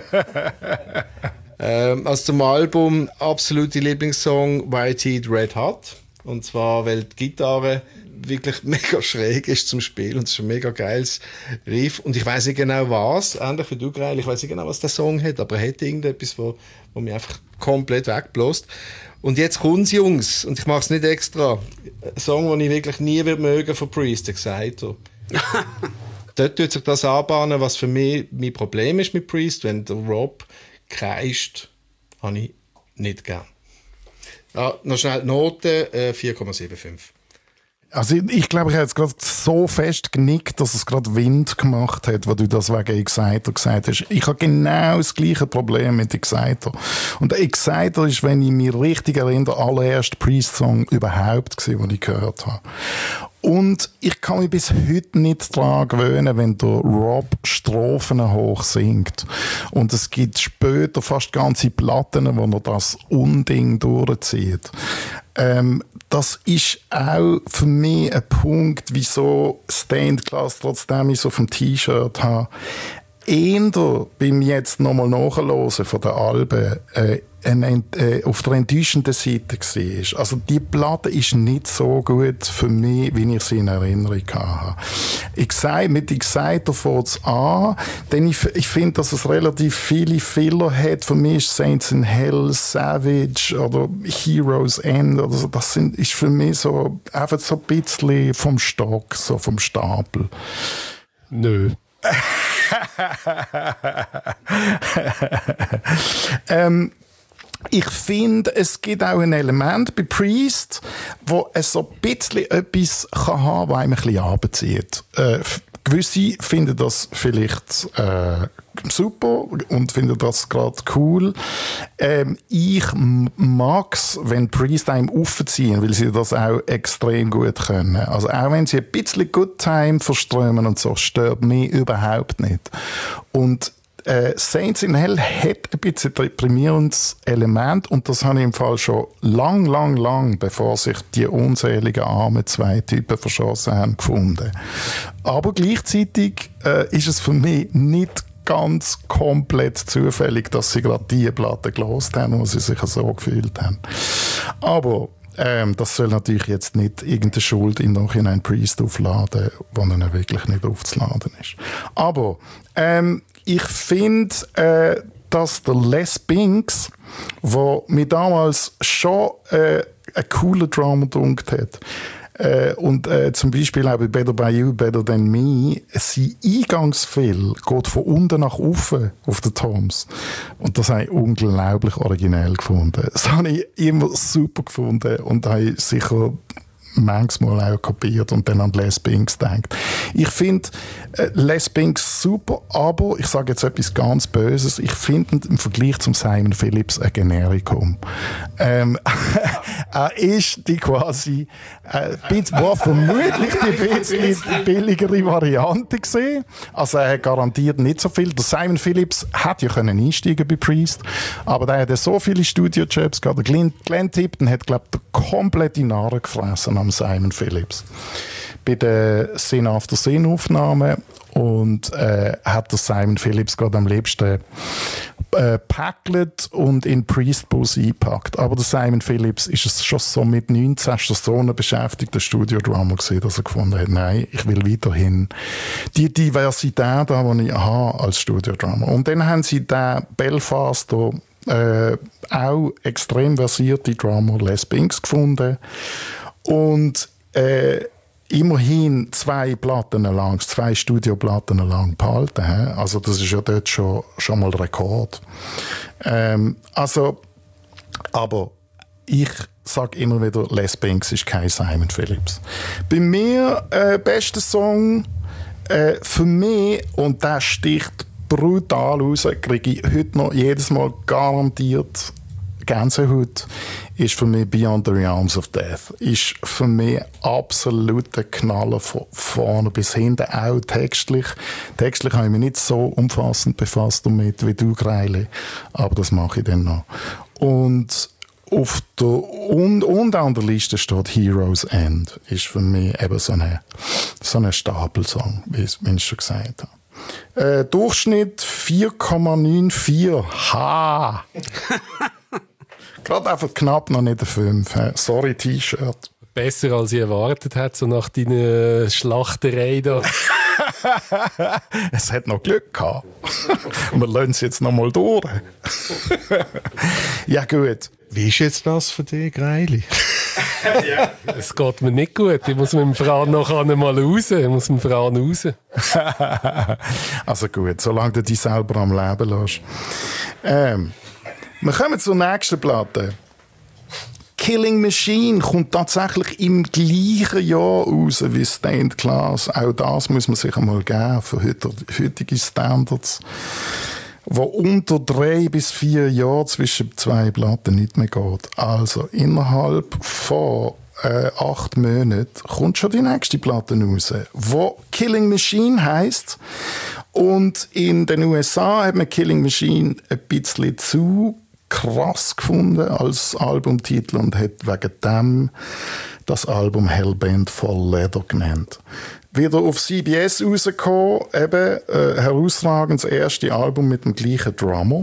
S5: Also zum Album absolute Lieblingssong White Heat Red Hot. Und zwar, weil die Gitarre wirklich mega schräg ist zum Spiel und es ist ein mega geiles Riff. Und ich weiss nicht genau was, ähnlich wie du, Greil, ich weiss nicht genau, was der Song hat, aber er hat irgendetwas, wo mich einfach komplett wegbläst. Und jetzt kommt's, Jungs, und ich mache es nicht extra. Ein Song, den ich wirklich nie mögen von Priest, Exciter. Dort tut sich das anbahnen, was für mich mein Problem ist mit Priest. Wenn der Rob kreischt, habe ich nicht gern. Ja, noch schnell die Note, 4,75.
S1: Also ich glaube, ich habe jetzt gerade so fest genickt, dass es gerade Wind gemacht hat, wo du das wegen Exciter gesagt hast. Ich habe genau das gleiche Problem mit Exciter. Und Exciter ist, wenn ich mich richtig erinnere, der allererste Priest-Song überhaupt gewesen, den ich gehört habe. Und ich kann mich bis heute nicht daran gewöhnen, wenn der Rob Strophen hoch singt. Und es gibt später fast ganze Platten, wo er das Unding durchzieht. Das ist auch für mich ein Punkt, wieso Stained Glass, trotzdem ich es auf dem T-Shirt habe, eher beim jetzt nochmal nachhören von den Alben auf der enttäuschenden Seite war. Also die Platte ist nicht so gut für mich, wie ich sie in Erinnerung habe. Mit Exciter fängt es an, denn ich finde, dass es relativ viele Filler hat. Für mich ist Saints in Hell, Savage oder Heroes End oder so, das ist für mich so einfach so ein bisschen vom Stock, so vom Stapel.
S2: Nö.
S1: Ich finde, es gibt auch ein Element bei Priest, wo es so ein bisschen etwas kann haben, was einem ein bisschen runterzieht. Gewisse finden das vielleicht super und finden das gerade cool. Ich mag's, wenn Priest einem aufziehen, weil sie das auch extrem gut können. Also auch wenn sie ein bisschen Good Time verströmen und so, stört mich überhaupt nicht. Und Saints in Hell hat ein bisschen deprimierendes Element und das habe ich im Fall schon lang, bevor sich die unzähligen armen zwei Typen verschossen haben, gefunden. Aber gleichzeitig ist es für mich nicht ganz komplett zufällig, dass sie gerade diese Platte gelost haben, wo sie sich so gefühlt haben. Aber das soll natürlich jetzt nicht irgendeine Schuld im Nachhinein Priest aufladen, wo dann wirklich nicht aufzuladen ist. Aber ich finde, dass der Les Binks, der mir damals schon ein cooler Drummer gedunkt hat, und zum Beispiel auch bei Better By You, Better Than Me, sein Eingangsfil geht von unten nach oben auf den Toms. Und das habe ich unglaublich originell gefunden. Das habe ich immer super gefunden und habe ich sicher manchmal auch kapiert und dann an Les Binks denkt. Ich finde Les Binks super, aber ich sage jetzt etwas ganz Böses. Ich finde im Vergleich zum Simon Phillips ein Generikum. Er ist die quasi war vermutlich die bisschen billigere Variante gesehen. Also er hat garantiert nicht so viel. Der Simon Phillips hat ja können einsteigen bei Priest, aber der hat so viele Studio-Jobs gehabt. Der Glenn Tipton hat, glaube ich, komplett in die Haare gefressen am Simon Phillips. Bei der Sin After Sin Aufnahme und hat der Simon Phillips gerade am liebsten packlet und in Priest-Bus eingepackt. Aber der Simon Phillips ist es schon so mit 19 so ein beschäftigter Studio-Drummer gewesen, dass er gefunden hat, nein, ich will weiterhin die Diversität haben, die ich habe als Studio-Drummer. Und dann haben sie den Belfaster auch extrem versierte Drummer Les Binks gefunden und immerhin 2 Studioplatten lang behalten. Also das ist ja dort schon mal Rekord. Also Aber ich sage immer wieder, Les Binks ist kein Simon Phillips. Bei mir, bester Song für mich, und der sticht brutal raus, kriege ich heute noch jedes Mal garantiert Gänsehaut, ist für mich Beyond the Realms of Death. Ist für mich absoluter Knaller von vorne bis hinten, auch textlich. Textlich habe ich mich nicht so umfassend befasst damit wie du, Greili, aber das mache ich dann noch. Und auf der und an der Liste steht Heroes End. Ist für mich eben so ein Stapelsong, wie ich schon gesagt habe. Durchschnitt 4,94. Ha! Gerade einfach knapp noch nicht eine 5. Sorry, T-Shirt.
S2: Besser als ich erwartet hätte, so nach deiner Schlachterei da.
S1: Es hat noch Glück gehabt. Wir lassen es jetzt noch mal durch. Ja, gut.
S5: Wie ist jetzt das für dich, Greili?
S2: Es geht mir nicht gut. Ich muss mit dem Fran noch einmal raus.
S1: Also gut, solange du dich selber am Leben lässt. Wir kommen zur nächsten Platte. Killing Machine kommt tatsächlich im gleichen Jahr raus wie Stained Glass. Auch das muss man sich einmal geben für heutige Standards, wo unter 3 bis 4 Jahren zwischen 2 Platten nicht mehr geht. Also innerhalb von 8 Monaten kommt schon die nächste Platte raus, wo Killing Machine heisst. Und in den USA hat man Killing Machine ein bisschen zu krass gefunden als Albumtitel und hat wegen dem das Album Hellbent for Leather genannt. Wieder auf CBS rausgekommen, eben herausragendes erste Album mit dem gleichen Drummer.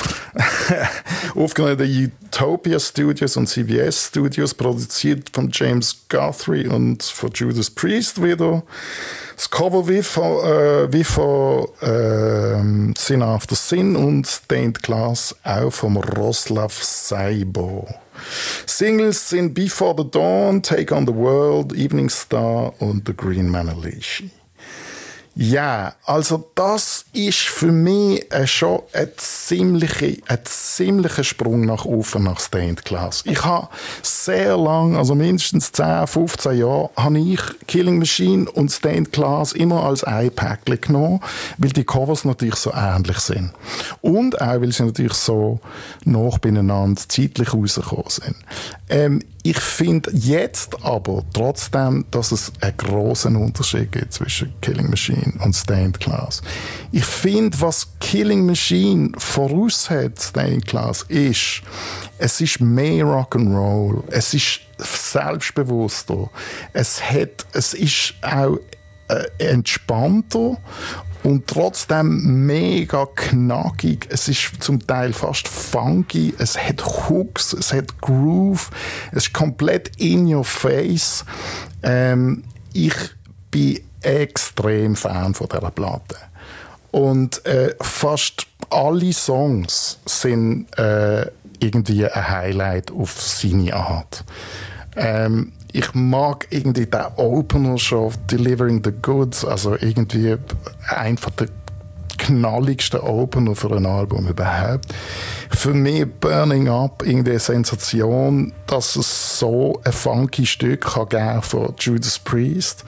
S1: Aufgenommen in den Utopia Studios und CBS Studios, produziert von James Guthrie und von Judas Priest wieder. Das Cover wie von Sin After Sin und Stained Glass auch vom Roslav Saibo. Singles sind Before the Dawn, Take on the World, Evening Star und The Green Manalishi. Ja, also das ist für mich schon ein ziemlicher Sprung nach oben nach Stained Glass. Ich habe sehr lang, also mindestens 10, 15 Jahre, habe ich Killing Machine und Stained Glass immer als ein Päckchen genommen, weil die Covers natürlich so ähnlich sind. Und auch, weil sie natürlich so nah beieinander zeitlich rausgekommen sind. Ich finde jetzt aber trotzdem, dass es einen grossen Unterschied gibt zwischen Killing Machine und Stained Glass. Ich finde, was Killing Machine voraus hat, Stained Glass, ist, es ist mehr Rock'n'Roll, es ist selbstbewusster, es ist auch entspannter und trotzdem mega knackig. Es ist zum Teil fast funky. Es hat Hooks, es hat Groove. Es ist komplett in your face. Ich bin extrem Fan von dieser Platte. Und fast alle Songs sind irgendwie ein Highlight auf seine Art. Ich mag irgendwie den Opener schon, Delivering the Goods, also irgendwie einfach der knalligste Opener für ein Album überhaupt. Für mich Burning Up irgendwie eine Sensation, dass es so ein funky Stück kann geben von Judas Priest.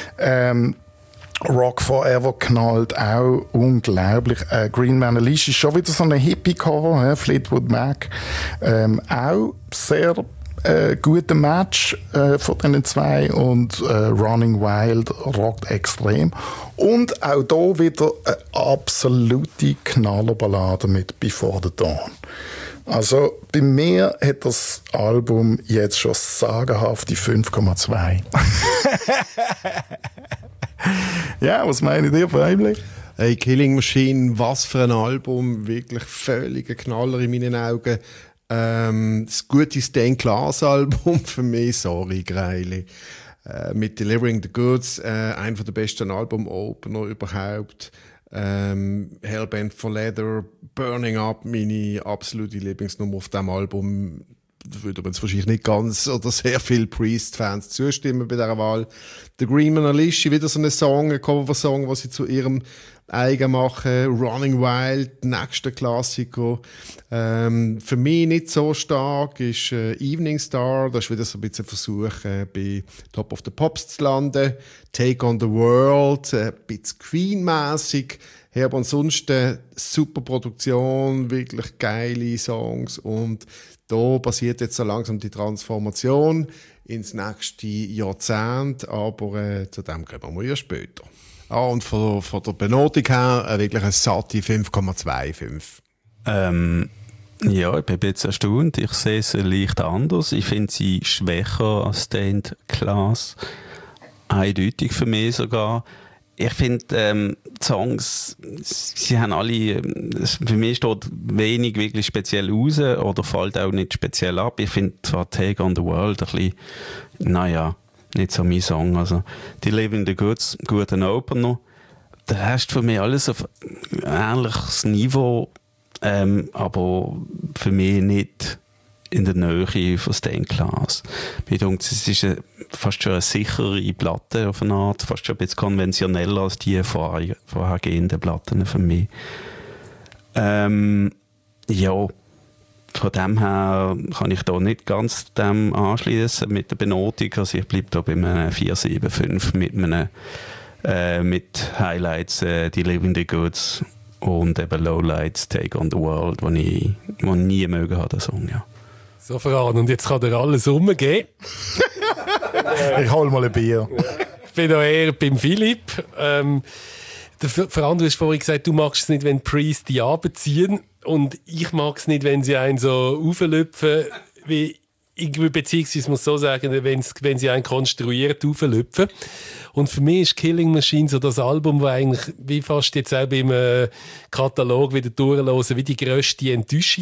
S1: Rock Forever knallt auch unglaublich. Green Manalishi ist schon wieder so ein Hippie-Cover, Fleetwood Mac. Auch sehr guter Match von diesen zwei und Running Wild rockt extrem. Und auch hier wieder eine absolute Knallerballade mit Before the Dawn. Also bei mir hat das Album jetzt schon sagenhaft die 5,2. Ja, was meint ihr, Weibli?
S5: Hey, Killing Machine, was für ein Album, wirklich völliger Knaller in meinen Augen. Das gute Stained Glass Album für mich, sorry, Greili. Mit Delivering the Goods, einer der besten Album-Opener überhaupt. Hellbent for Leather, Burning Up, meine absolute Lieblingsnummer auf diesem Album. würde uns wahrscheinlich nicht ganz oder sehr viele Priest-Fans zustimmen bei dieser Wahl. The Green Alicia, wieder so ein Song, ein Cover-Song, was sie zu ihrem eigen machen. Running Wild, nächster Klassiker. Für mich nicht so stark ist Evening Star. Das ist wieder so ein bisschen ein Versuch, bei Top of the Pops zu landen. Take on the World, ein bisschen Queen-mässig. Aber ansonsten super Produktion, wirklich geile Songs. Und da passiert jetzt so langsam die Transformation ins nächste Jahrzehnt. Aber zu dem kommen wir ja später. Und von der Benotung her wirklich eine satte 5,25.
S4: Ja, ich bin ein bisschen erstaunt. Ich sehe es leicht anders. Ich finde sie schwächer als Stained Class. Eindeutig für mich sogar. Ich finde, die Songs, sie haben alle, für mich steht wenig wirklich speziell raus oder fällt auch nicht speziell ab. Ich finde zwar Take on the World ein bisschen, naja, nicht so mein Song. Also, die Living the Goods, guten Opener. Der Rest für mich alles auf ähnliches Niveau, aber für mich nicht in der Nähe von Stained Class. Ich denke, es ist fast schon eine sichere Platte auf eine Art, fast schon ein bisschen konventioneller als die vorhergehenden Platten für mich. Ja, von dem her kann ich da nicht ganz dem anschließen mit der Benotung. Also ich bleibe da bei einem 4,75 mit Highlights, die Living the Goods und eben Lowlights, Take on the World, wo ich nie mögen habe, den Song, ja.
S2: So, Fran, und jetzt kann dir alles rumgehen.
S1: Ich hole mal ein Bier.
S2: Ich bin da eher beim Philipp. Fran, du hast vorhin gesagt, du magst es nicht, wenn Priest die abziehen. Und ich mag es nicht, wenn sie einen so auflüpfen, wie beziehungsweise muss so sagen, wenn sie einen konstruiert auflüpfen. Und für mich ist Killing Machine so das Album, das eigentlich, wie fast jetzt auch beim Katalog wieder durchhören, wie die grösste Enttäuschung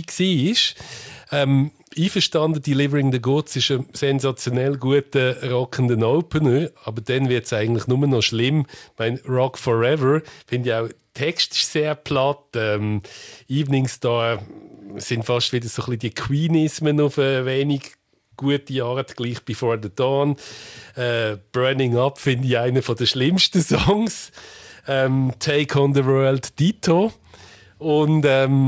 S2: war. Einverstanden, Delivering the Goods ist ein sensationell guter, rockender Opener, aber dann wird es eigentlich nur noch schlimm. Ich meine, Rock Forever, finde ich auch, der Text ist sehr platt. Evening Star sind fast wieder so ein bisschen die Queenismen auf wenig gute Art, gleich Before the Dawn. Burning Up finde ich einer der schlimmsten Songs. Take on the World, Dito. Und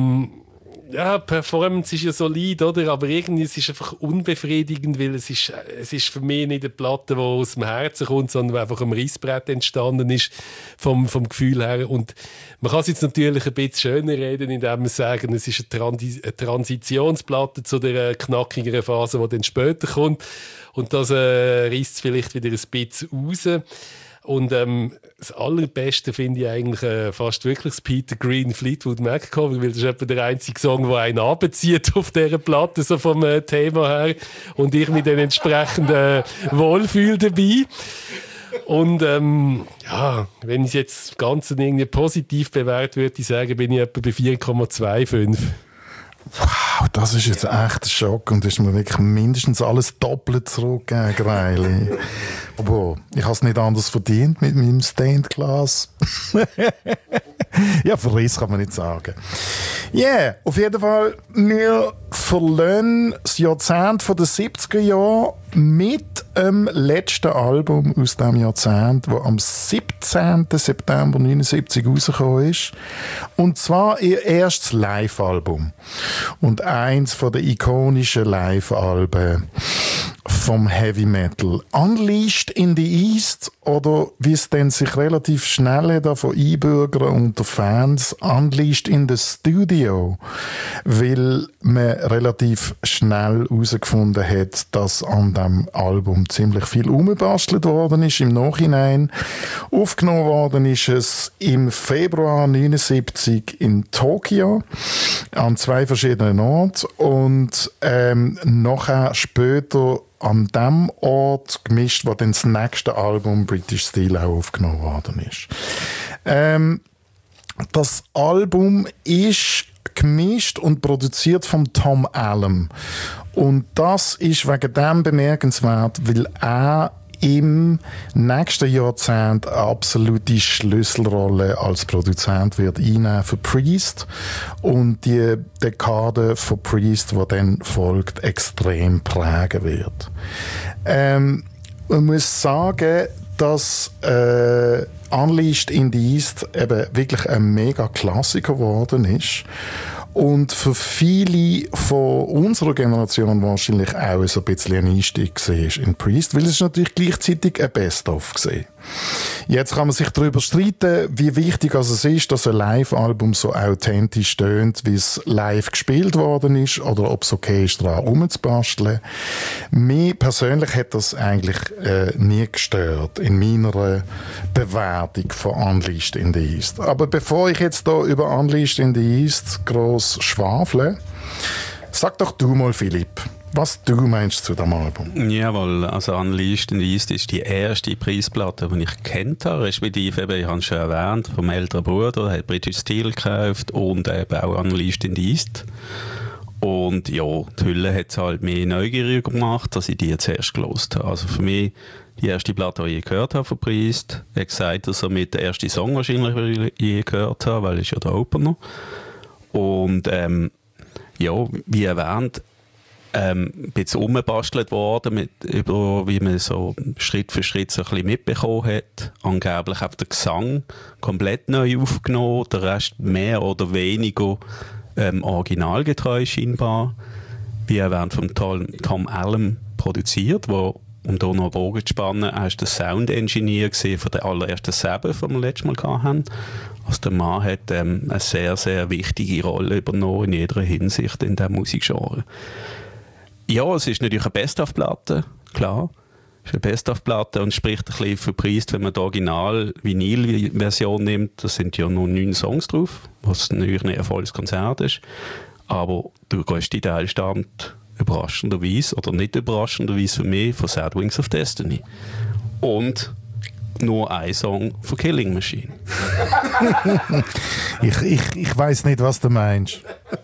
S2: ja, Performance ist ja solid, oder? Aber irgendwie es ist einfach unbefriedigend, weil es ist für mich nicht eine Platte, die aus dem Herzen kommt, sondern einfach am Reissbrett entstanden ist, vom Gefühl her. Und man kann es jetzt natürlich ein bisschen schöner reden, indem man sagen, es ist eine Transitionsplatte zu der knackigeren Phase, die dann später kommt. Und das reißt es vielleicht wieder ein bisschen raus. Und das Allerbeste finde ich eigentlich fast wirklich das Peter Green Fleetwood Mac Cover, weil das ist etwa der einzige Song, der einen abzieht auf dieser Platte, so vom Thema her. Und ich mich dann entsprechend wohlfühle dabei. Und ja, wenn ich es jetzt das Ganze irgendwie positiv bewerte, würde ich sagen, bin ich etwa bei 4,25.
S1: Wow, das ist jetzt echt ein Schock und ist mir wirklich mindestens alles doppelt zurückgegeben, Greili. Aber ich habe es nicht anders verdient mit meinem Stained Glass. Ja, Verriss kann man nicht sagen. Yeah, auf jeden Fall, wir verlassen das Jahrzehnt von den 70er Jahren mit dem letzten Album aus diesem Jahrzehnt, das am 17. September 1979 rausgekommen ist. Und zwar ihr erstes Live-Album. Und eins von den ikonischen Live-Alben vom Heavy Metal. Unleashed in the East, oder wie es dann sich relativ schnell davon einbürgern unter Fans, Unleashed in the Studio, weil man relativ schnell herausgefunden hat, dass an dem Album ziemlich viel umgebastelt worden ist im Nachhinein. Aufgenommen worden ist es im Februar 1979 in Tokio an 2 verschiedenen Orten und nachher später an dem Ort gemischt, wo dann das nächste Album British Steel auch aufgenommen worden ist. Das Album ist gemischt und produziert von Tom Allem. Und das ist wegen dem bemerkenswert, weil er im nächsten Jahrzehnt eine absolute Schlüsselrolle als Produzent wird einnehmen für Priest und die Dekade von Priest, die dann folgt, extrem prägen wird. Man muss sagen, dass Unleashed in the East eben wirklich ein mega Klassiker geworden ist und für viele von unserer Generation wahrscheinlich auch so ein bisschen ein Einstieg war in Priest, weil es ist natürlich gleichzeitig ein Best-of war. Jetzt kann man sich darüber streiten, wie wichtig es ist, dass ein Live-Album so authentisch tönt, wie es live gespielt worden ist, oder ob es okay ist, daran rumzubasteln. Mich persönlich hat das eigentlich nie gestört in meiner Bewertung von Unleashed in the East. Aber bevor ich jetzt hier über Unleashed in the East gross schwafle, sag doch du mal, Philipp, was du meinst zu diesem Album.
S4: Jawohl, also Unleashed in the East ist die erste Preisplatte, die ich kennt habe, respektive eben, ich habe es schon erwähnt, vom älteren Bruder, hat British Steel gekauft und eben auch Unleashed in the East. Und ja, die Hülle hat es halt mehr neugierig gemacht, dass ich die zuerst gelost habe. Also für mich die erste Platte, die ich gehört habe von Priest. Er hat gesagt, dass er mit der ersten Song wahrscheinlich, den ich je gehört habe, weil es ja der Opener. Und ja, wie erwähnt, ein bisschen umgebastelt worden, über wie man so Schritt für Schritt so ein bisschen mitbekommen hat. Angeblich hat der Gesang komplett neu aufgenommen, der Rest mehr oder weniger originalgetreu scheinbar. Wie erwähnt vom Tom Allen produziert, wo, um hier noch einen Bogen zu spannen, er war der Sound-Engineer von der allerersten Seven, die wir letztes Mal hatten. Also der Mann hat eine sehr, sehr wichtige Rolle übernommen in jeder Hinsicht in diesem Musikgenre. Ja, es ist natürlich eine Best-of-Platte, klar. Es ist eine Best-of-Platte und spricht ein bisschen für Priest, wenn man die Original-Vinyl-Version nimmt. Da sind ja nur 9 Songs drauf, was natürlich ein volles Konzert ist. Aber der grösste Teil stammt überraschenderweise, oder nicht überraschenderweise für mich, von Sad Wings of Destiny. Und nur ein Song von Killing Machine.
S1: Ich weiss nicht, was du meinst.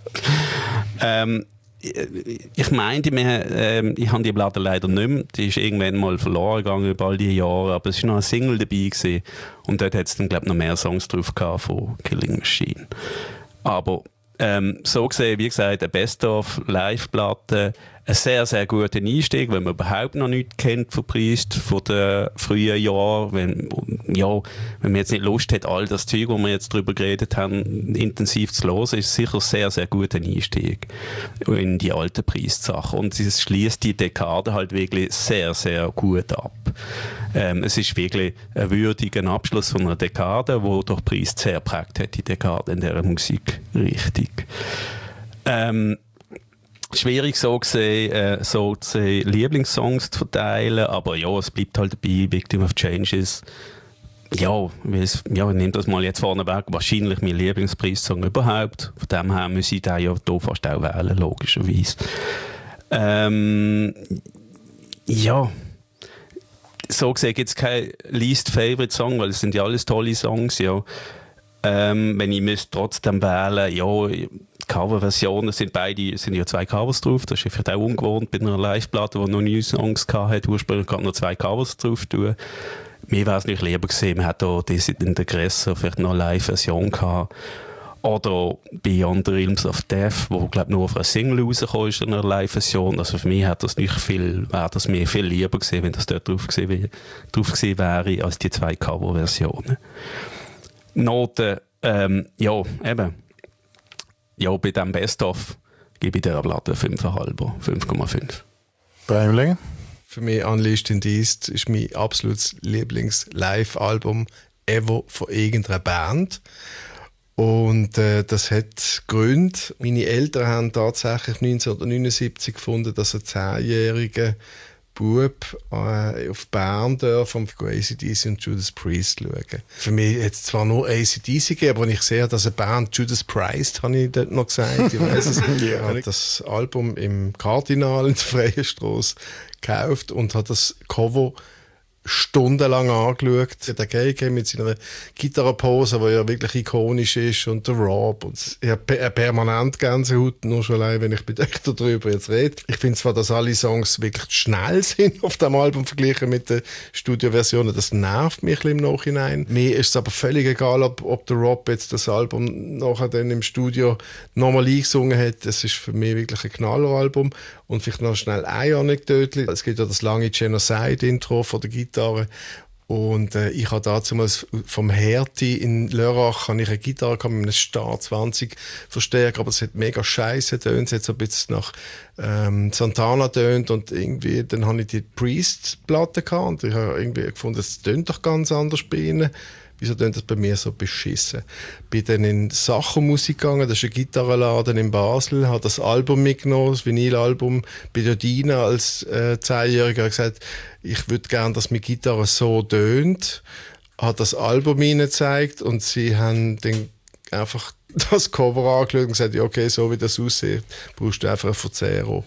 S4: Ich meinte, ich habe die Platte leider nicht mehr. Die ist irgendwann mal verloren gegangen über all die Jahre, aber es war noch ein Single dabei gewesen. Und dort hat es dann, glaube ich, noch mehr Songs drauf gehabt von Killing Machine. Aber so gesehen, wie gesagt, eine Best-of-Live-Platte, ein sehr, sehr guter Einstieg, wenn man überhaupt noch nichts kennt von Priest, von den frühen Jahren. Wenn man jetzt nicht Lust hat, all das Zeug, wo wir jetzt drüber geredet haben, intensiv zu hören, ist es sicher ein sehr, sehr guter Einstieg in die alten Priest-Sachen. Und es schließt die Dekade halt wirklich sehr, sehr gut ab. Es ist wirklich ein würdiger Abschluss von einer Dekade, die durch Priest sehr geprägt hat, die Dekade in dieser Musikrichtung. Schwierig so gesehen, Lieblingssongs zu verteilen, aber ja, es bleibt halt dabei, Victim of Changes. Ja, ich nehme das mal jetzt vorne weg, wahrscheinlich mein Lieblingspreissong überhaupt. Von dem her muss ich den ja hier fast auch wählen, logischerweise. Ja, so gesehen gibt es keinen Least Favorite Song, weil es sind ja alles tolle Songs, ja. Wenn ich müsste trotzdem wählen, ja, Coverversionen sind ja 2 Covers drauf, das ist vielleicht auch ungewohnt bei einer Live-Platte, die noch 9 Songs hatte, ursprünglich gerade noch 2 Covers drauf tun. Mir wäre es nicht lieber gesehen, man hätte auch in der Gresse vielleicht noch eine Live-Version gehabt. Oder Beyond the Realms of Death, wo, glaube ich, nur auf einer Single rausgekommen ist, in einer Live-Version. Also für mich wäre das mir viel lieber gewesen, wenn das dort drauf gewesen wäre, als die 2 Cover-Versionen. Noten, ja, eben. Ja, bei diesem Best-of gebe ich dieser Platte 5,5.
S1: Bäumling?
S5: Für mich Unleashed in the East ist mein absolutes Lieblings-Live-Album ever von irgendeiner Band. Und das hat Gründe. Meine Eltern haben tatsächlich 1979 gefunden, dass ein 10-jähriger Bub auf Bern darf und AC/DC und Judas Priest schauen. Für mich hat es zwar nur AC/DC gegeben, aber wenn ich sehe, dass eine Band Judas Priest, habe ich dort noch gesagt, ich weiss es. Ich habe das Album im Kardinal in der Freien Strasse gekauft und habe das Cover stundenlang angeschaut. Der Gay mit seiner Gitarrenpose, die ja wirklich ikonisch ist, und der Rob. Und ich habe permanent Gänsehaut, nur schon allein, wenn ich mit euch darüber jetzt rede. Ich finde zwar, dass alle Songs wirklich schnell sind auf dem Album verglichen mit den Studioversionen. Das nervt mich ein bisschen im Nachhinein. Mir ist es aber völlig egal, ob der Rob jetzt das Album nachher dann im Studio nochmal eingesungen hat. Das ist für mich wirklich ein Knalleralbum. Und vielleicht noch schnell eine Anekdote. Es gibt ja das lange Genocide-Intro von der Gitarre. Und ich habe damals vom Hertie in Lörrach eine Gitarre gehabt mit einem Star 20 Verstärker, aber es hat mega scheiße tönt, es hat so ein bisschen nach Santana tönt, und irgendwie, dann habe ich die Priest-Platte gehabt und ich habe irgendwie gefunden, es tönt doch ganz anders bei ihnen. Wieso tönt das bei mir so beschissen? Bin dann in Sachermusik gegangen, das ist ein Gitarrenladen in Basel, habe das Album mitgenommen, das Vinylalbum, bei der Dina als 10-Jähriger gesagt, ich würde gerne, dass meine Gitarre so tönt, habe das Album ihnen gezeigt und sie haben dann einfach das Cover angeschaut und gesagt, ja, okay, so wie das aussieht, brauchst du einfach einen Verzehrer.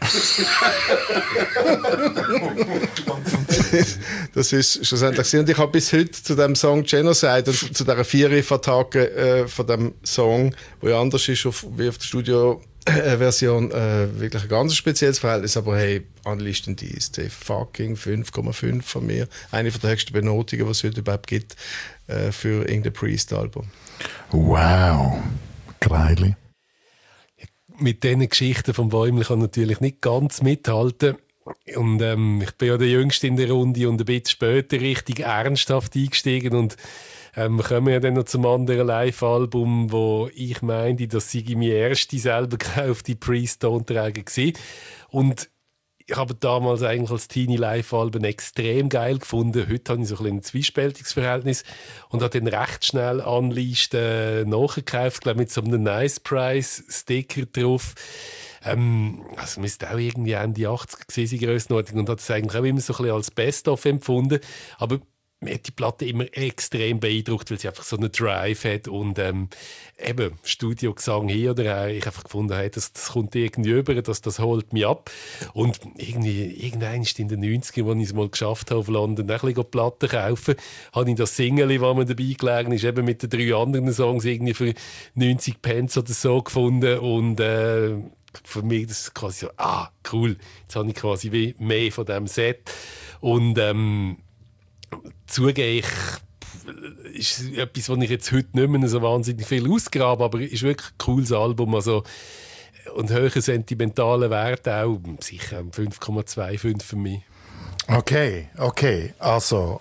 S5: Das ist schlussendlich. Und ich habe bis heute zu dem Song Genocide und zu dieser Vierriff-Attacke von dem Song, wo ja anders ist wie auf der Studio-Version, wirklich ein ganz spezielles Verhältnis. Aber hey, Unleashed in East, fucking 5,5 von mir. Eine von der höchsten Benotungen, die es heute überhaupt gibt für irgendein Priest-Album.
S1: Wow, Greili.
S2: Mit diesen Geschichten vom Bäumli kann natürlich nicht ganz mithalten. Und ich bin ja der Jüngste in der Runde und ein bisschen später richtig ernsthaft eingestiegen. Und wir kommen ja dann noch zum anderen Live-Album, wo ich meinte, das sei meine erste selber gekaufte Priest-Tonträger gewesen. Und ich habe damals eigentlich als Teenie Live-Alben extrem geil gefunden. Heute habe ich so ein zwiespältiges Verhältnis und habe dann recht schnell Unleashed nachgekauft, glaube mit so einem Nice-Price-Sticker drauf. Also müsste auch irgendwie Ende 80er gewesen sein, Grössenordnung, und hat das eigentlich auch immer so ein bisschen als Best-of empfunden. Aber mir hat die Platte immer extrem beeindruckt, weil sie einfach so einen Drive hat und eben Studiogesang hier oder her. Ich habe einfach gefunden, hey, das kommt irgendwie über, das holt mich ab. Und irgendwann ist in den 90ern, als ich es mal geschafft habe, auf London ein bisschen Platten kaufen, habe ich das Single, das mir dabei gelegen ist, eben mit den 3 anderen Songs irgendwie für 90 Pence oder so gefunden. Und für mich das ist quasi so, cool, jetzt habe ich quasi wie mehr von diesem Set. Und zugeben, ist etwas, was ich jetzt heute nicht mehr so wahnsinnig viel ausgrabe, aber ist wirklich ein cooles Album. Also, und höhere sentimentale Werte auch, sicher 5,25 für mich.
S1: Okay. Also,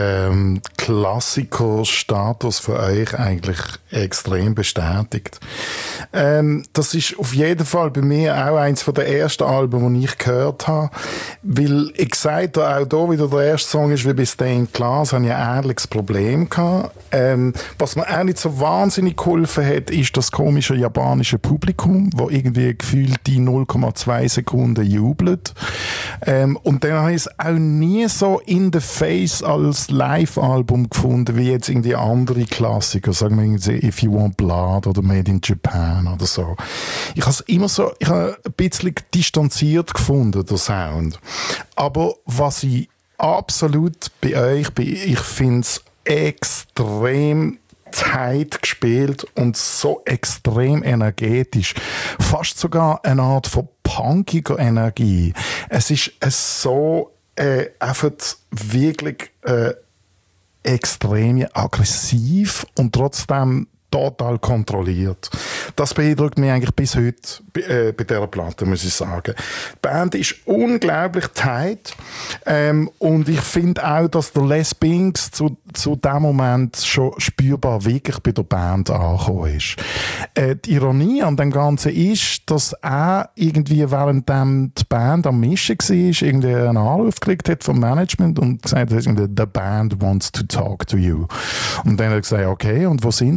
S1: Klassiker-Status für euch eigentlich extrem bestätigt. Das ist auf jeden Fall bei mir auch eins der ersten Alben, die ich gehört habe. Weil ich sagte, auch hier wieder der erste Song ist wie bei Stained Glass, habe ich ein ähnliches Problem gehabt. Was mir auch nicht so wahnsinnig geholfen hat, ist das komische japanische Publikum, wo irgendwie gefühlt die 0,2 Sekunden jubelt. Und dann habe ich es auch nie so in the face als Live-Album gefunden, wie jetzt irgendwie andere Klassiker, sagen wir irgendwie If You Want Blood oder Made in Japan oder so. Ich habe es immer so, ich habe ein bisschen distanziert gefunden, der Sound. Aber was ich absolut bei euch bin, ich finde es extrem tight gespielt und so extrem energetisch. Fast sogar eine Art von punkiger Energie. Es ist so einfach wirklich extrem aggressiv und trotzdem total kontrolliert. Das beeindruckt mich eigentlich bis heute bei dieser Platte, muss ich sagen. Die Band ist unglaublich tight und ich finde auch, dass der Les Binks zu dem Moment schon spürbar wirklich bei der Band angekommen ist. Die Ironie an dem Ganzen ist, dass er irgendwie, während die Band am Mischen war, irgendwie einen Anruf gekriegt hat vom Management und gesagt hat, the band wants to talk to you. Und dann hat er gesagt, okay, und wo sind sie denn?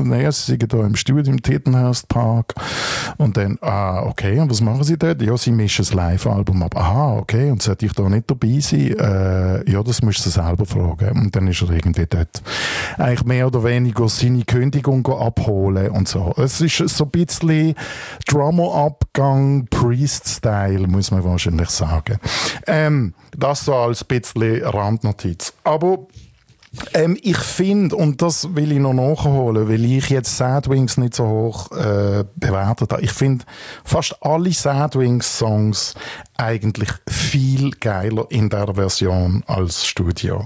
S1: Und sie sind hier im Studio im Tittenhurst Park. Und dann, okay, und was machen sie dort? Ja, sie mischen das Live-Album ab. Aha, okay, und sollte ich da nicht dabei sein? Ja, das musst du selber fragen. Und dann ist er irgendwie dort eigentlich mehr oder weniger seine Kündigung abholen und so. Es ist so ein bisschen Drummer-Abgang, Priest-Style, muss man wahrscheinlich sagen. Das so als bisschen Randnotiz. Aber ich finde, und das will ich noch nachholen, weil ich jetzt Sadwings nicht so hoch bewertet habe, ich finde fast alle Sadwings-Songs eigentlich viel geiler in der Version als Studio.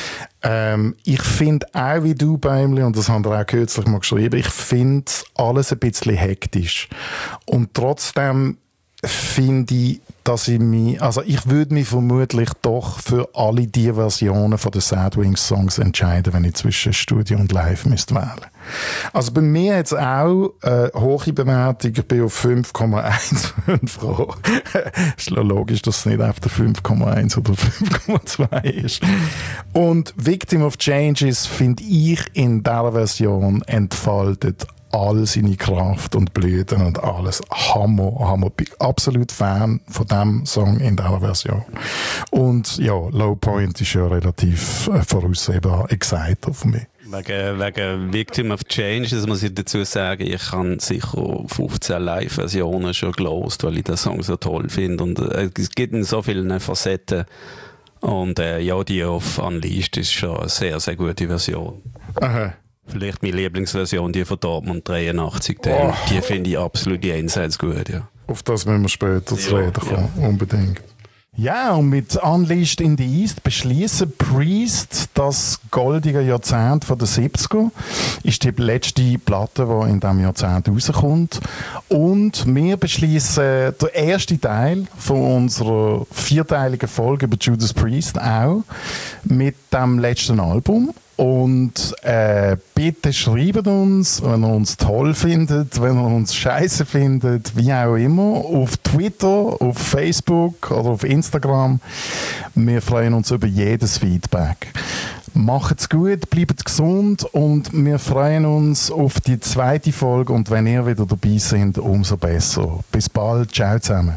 S1: Ich finde auch wie du, Bäumli, und das haben wir auch kürzlich mal geschrieben, ich finde alles ein bisschen hektisch. Und trotzdem finde ich, dass ich würde mich vermutlich doch für alle die Versionen von den Sadwings Songs entscheiden, wenn ich zwischen Studio und Live müsste wählen. Also bei mir jetzt auch hohe Bewertung, ich bin auf 5,15 froh. Ist logisch, dass es nicht auf der 5,1 oder 5,2 ist. Und Victim of Changes finde ich in dieser Version entfaltet all seine Kraft und Blüten und alles. Hammer. Bin absolut Fan von diesem Song in dieser Version. Und ja, Low Point ist ja relativ voraussehbar Exciter für mich.
S4: Wegen Victim of Change, das muss ich dazu sagen, ich habe sicher 15 Live-Versionen schon gelost, weil ich den Song so toll finde. Und es gibt in so vielen Facetten. Und ja, die auf Unleashed ist schon eine sehr, sehr gute Version.
S1: Aha.
S4: Vielleicht meine Lieblingsversion, die von Dortmund 83, die finde ich absolut jenseits gut, ja.
S1: Auf das müssen wir später zu reden kommen, unbedingt. Ja, und mit Unleashed in the East beschließen Priest das goldige Jahrzehnt der 70er. Ist die letzte Platte, die in diesem Jahrzehnt rauskommt. Und wir beschließen den ersten Teil von unserer 4-teiligen Folge über Judas Priest auch mit dem letzten Album. Und bitte schreibt uns, wenn ihr uns toll findet, wenn ihr uns scheiße findet, wie auch immer, auf Twitter, auf Facebook oder auf Instagram. Wir freuen uns über jedes Feedback. Macht's gut, bleibt gesund und wir freuen uns auf die zweite Folge und wenn ihr wieder dabei seid, umso besser. Bis bald, ciao zusammen.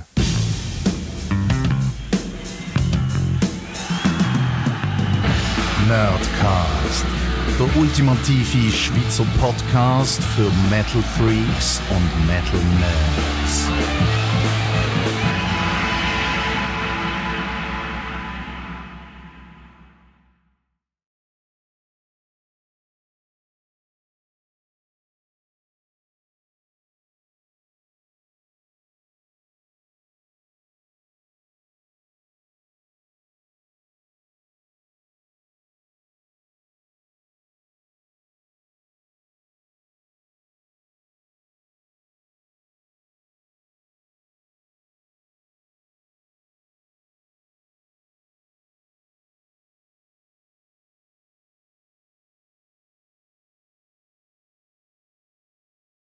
S6: Nerdcast, der ultimative Schweizer Podcast für Metal Freaks und Metal Nerds.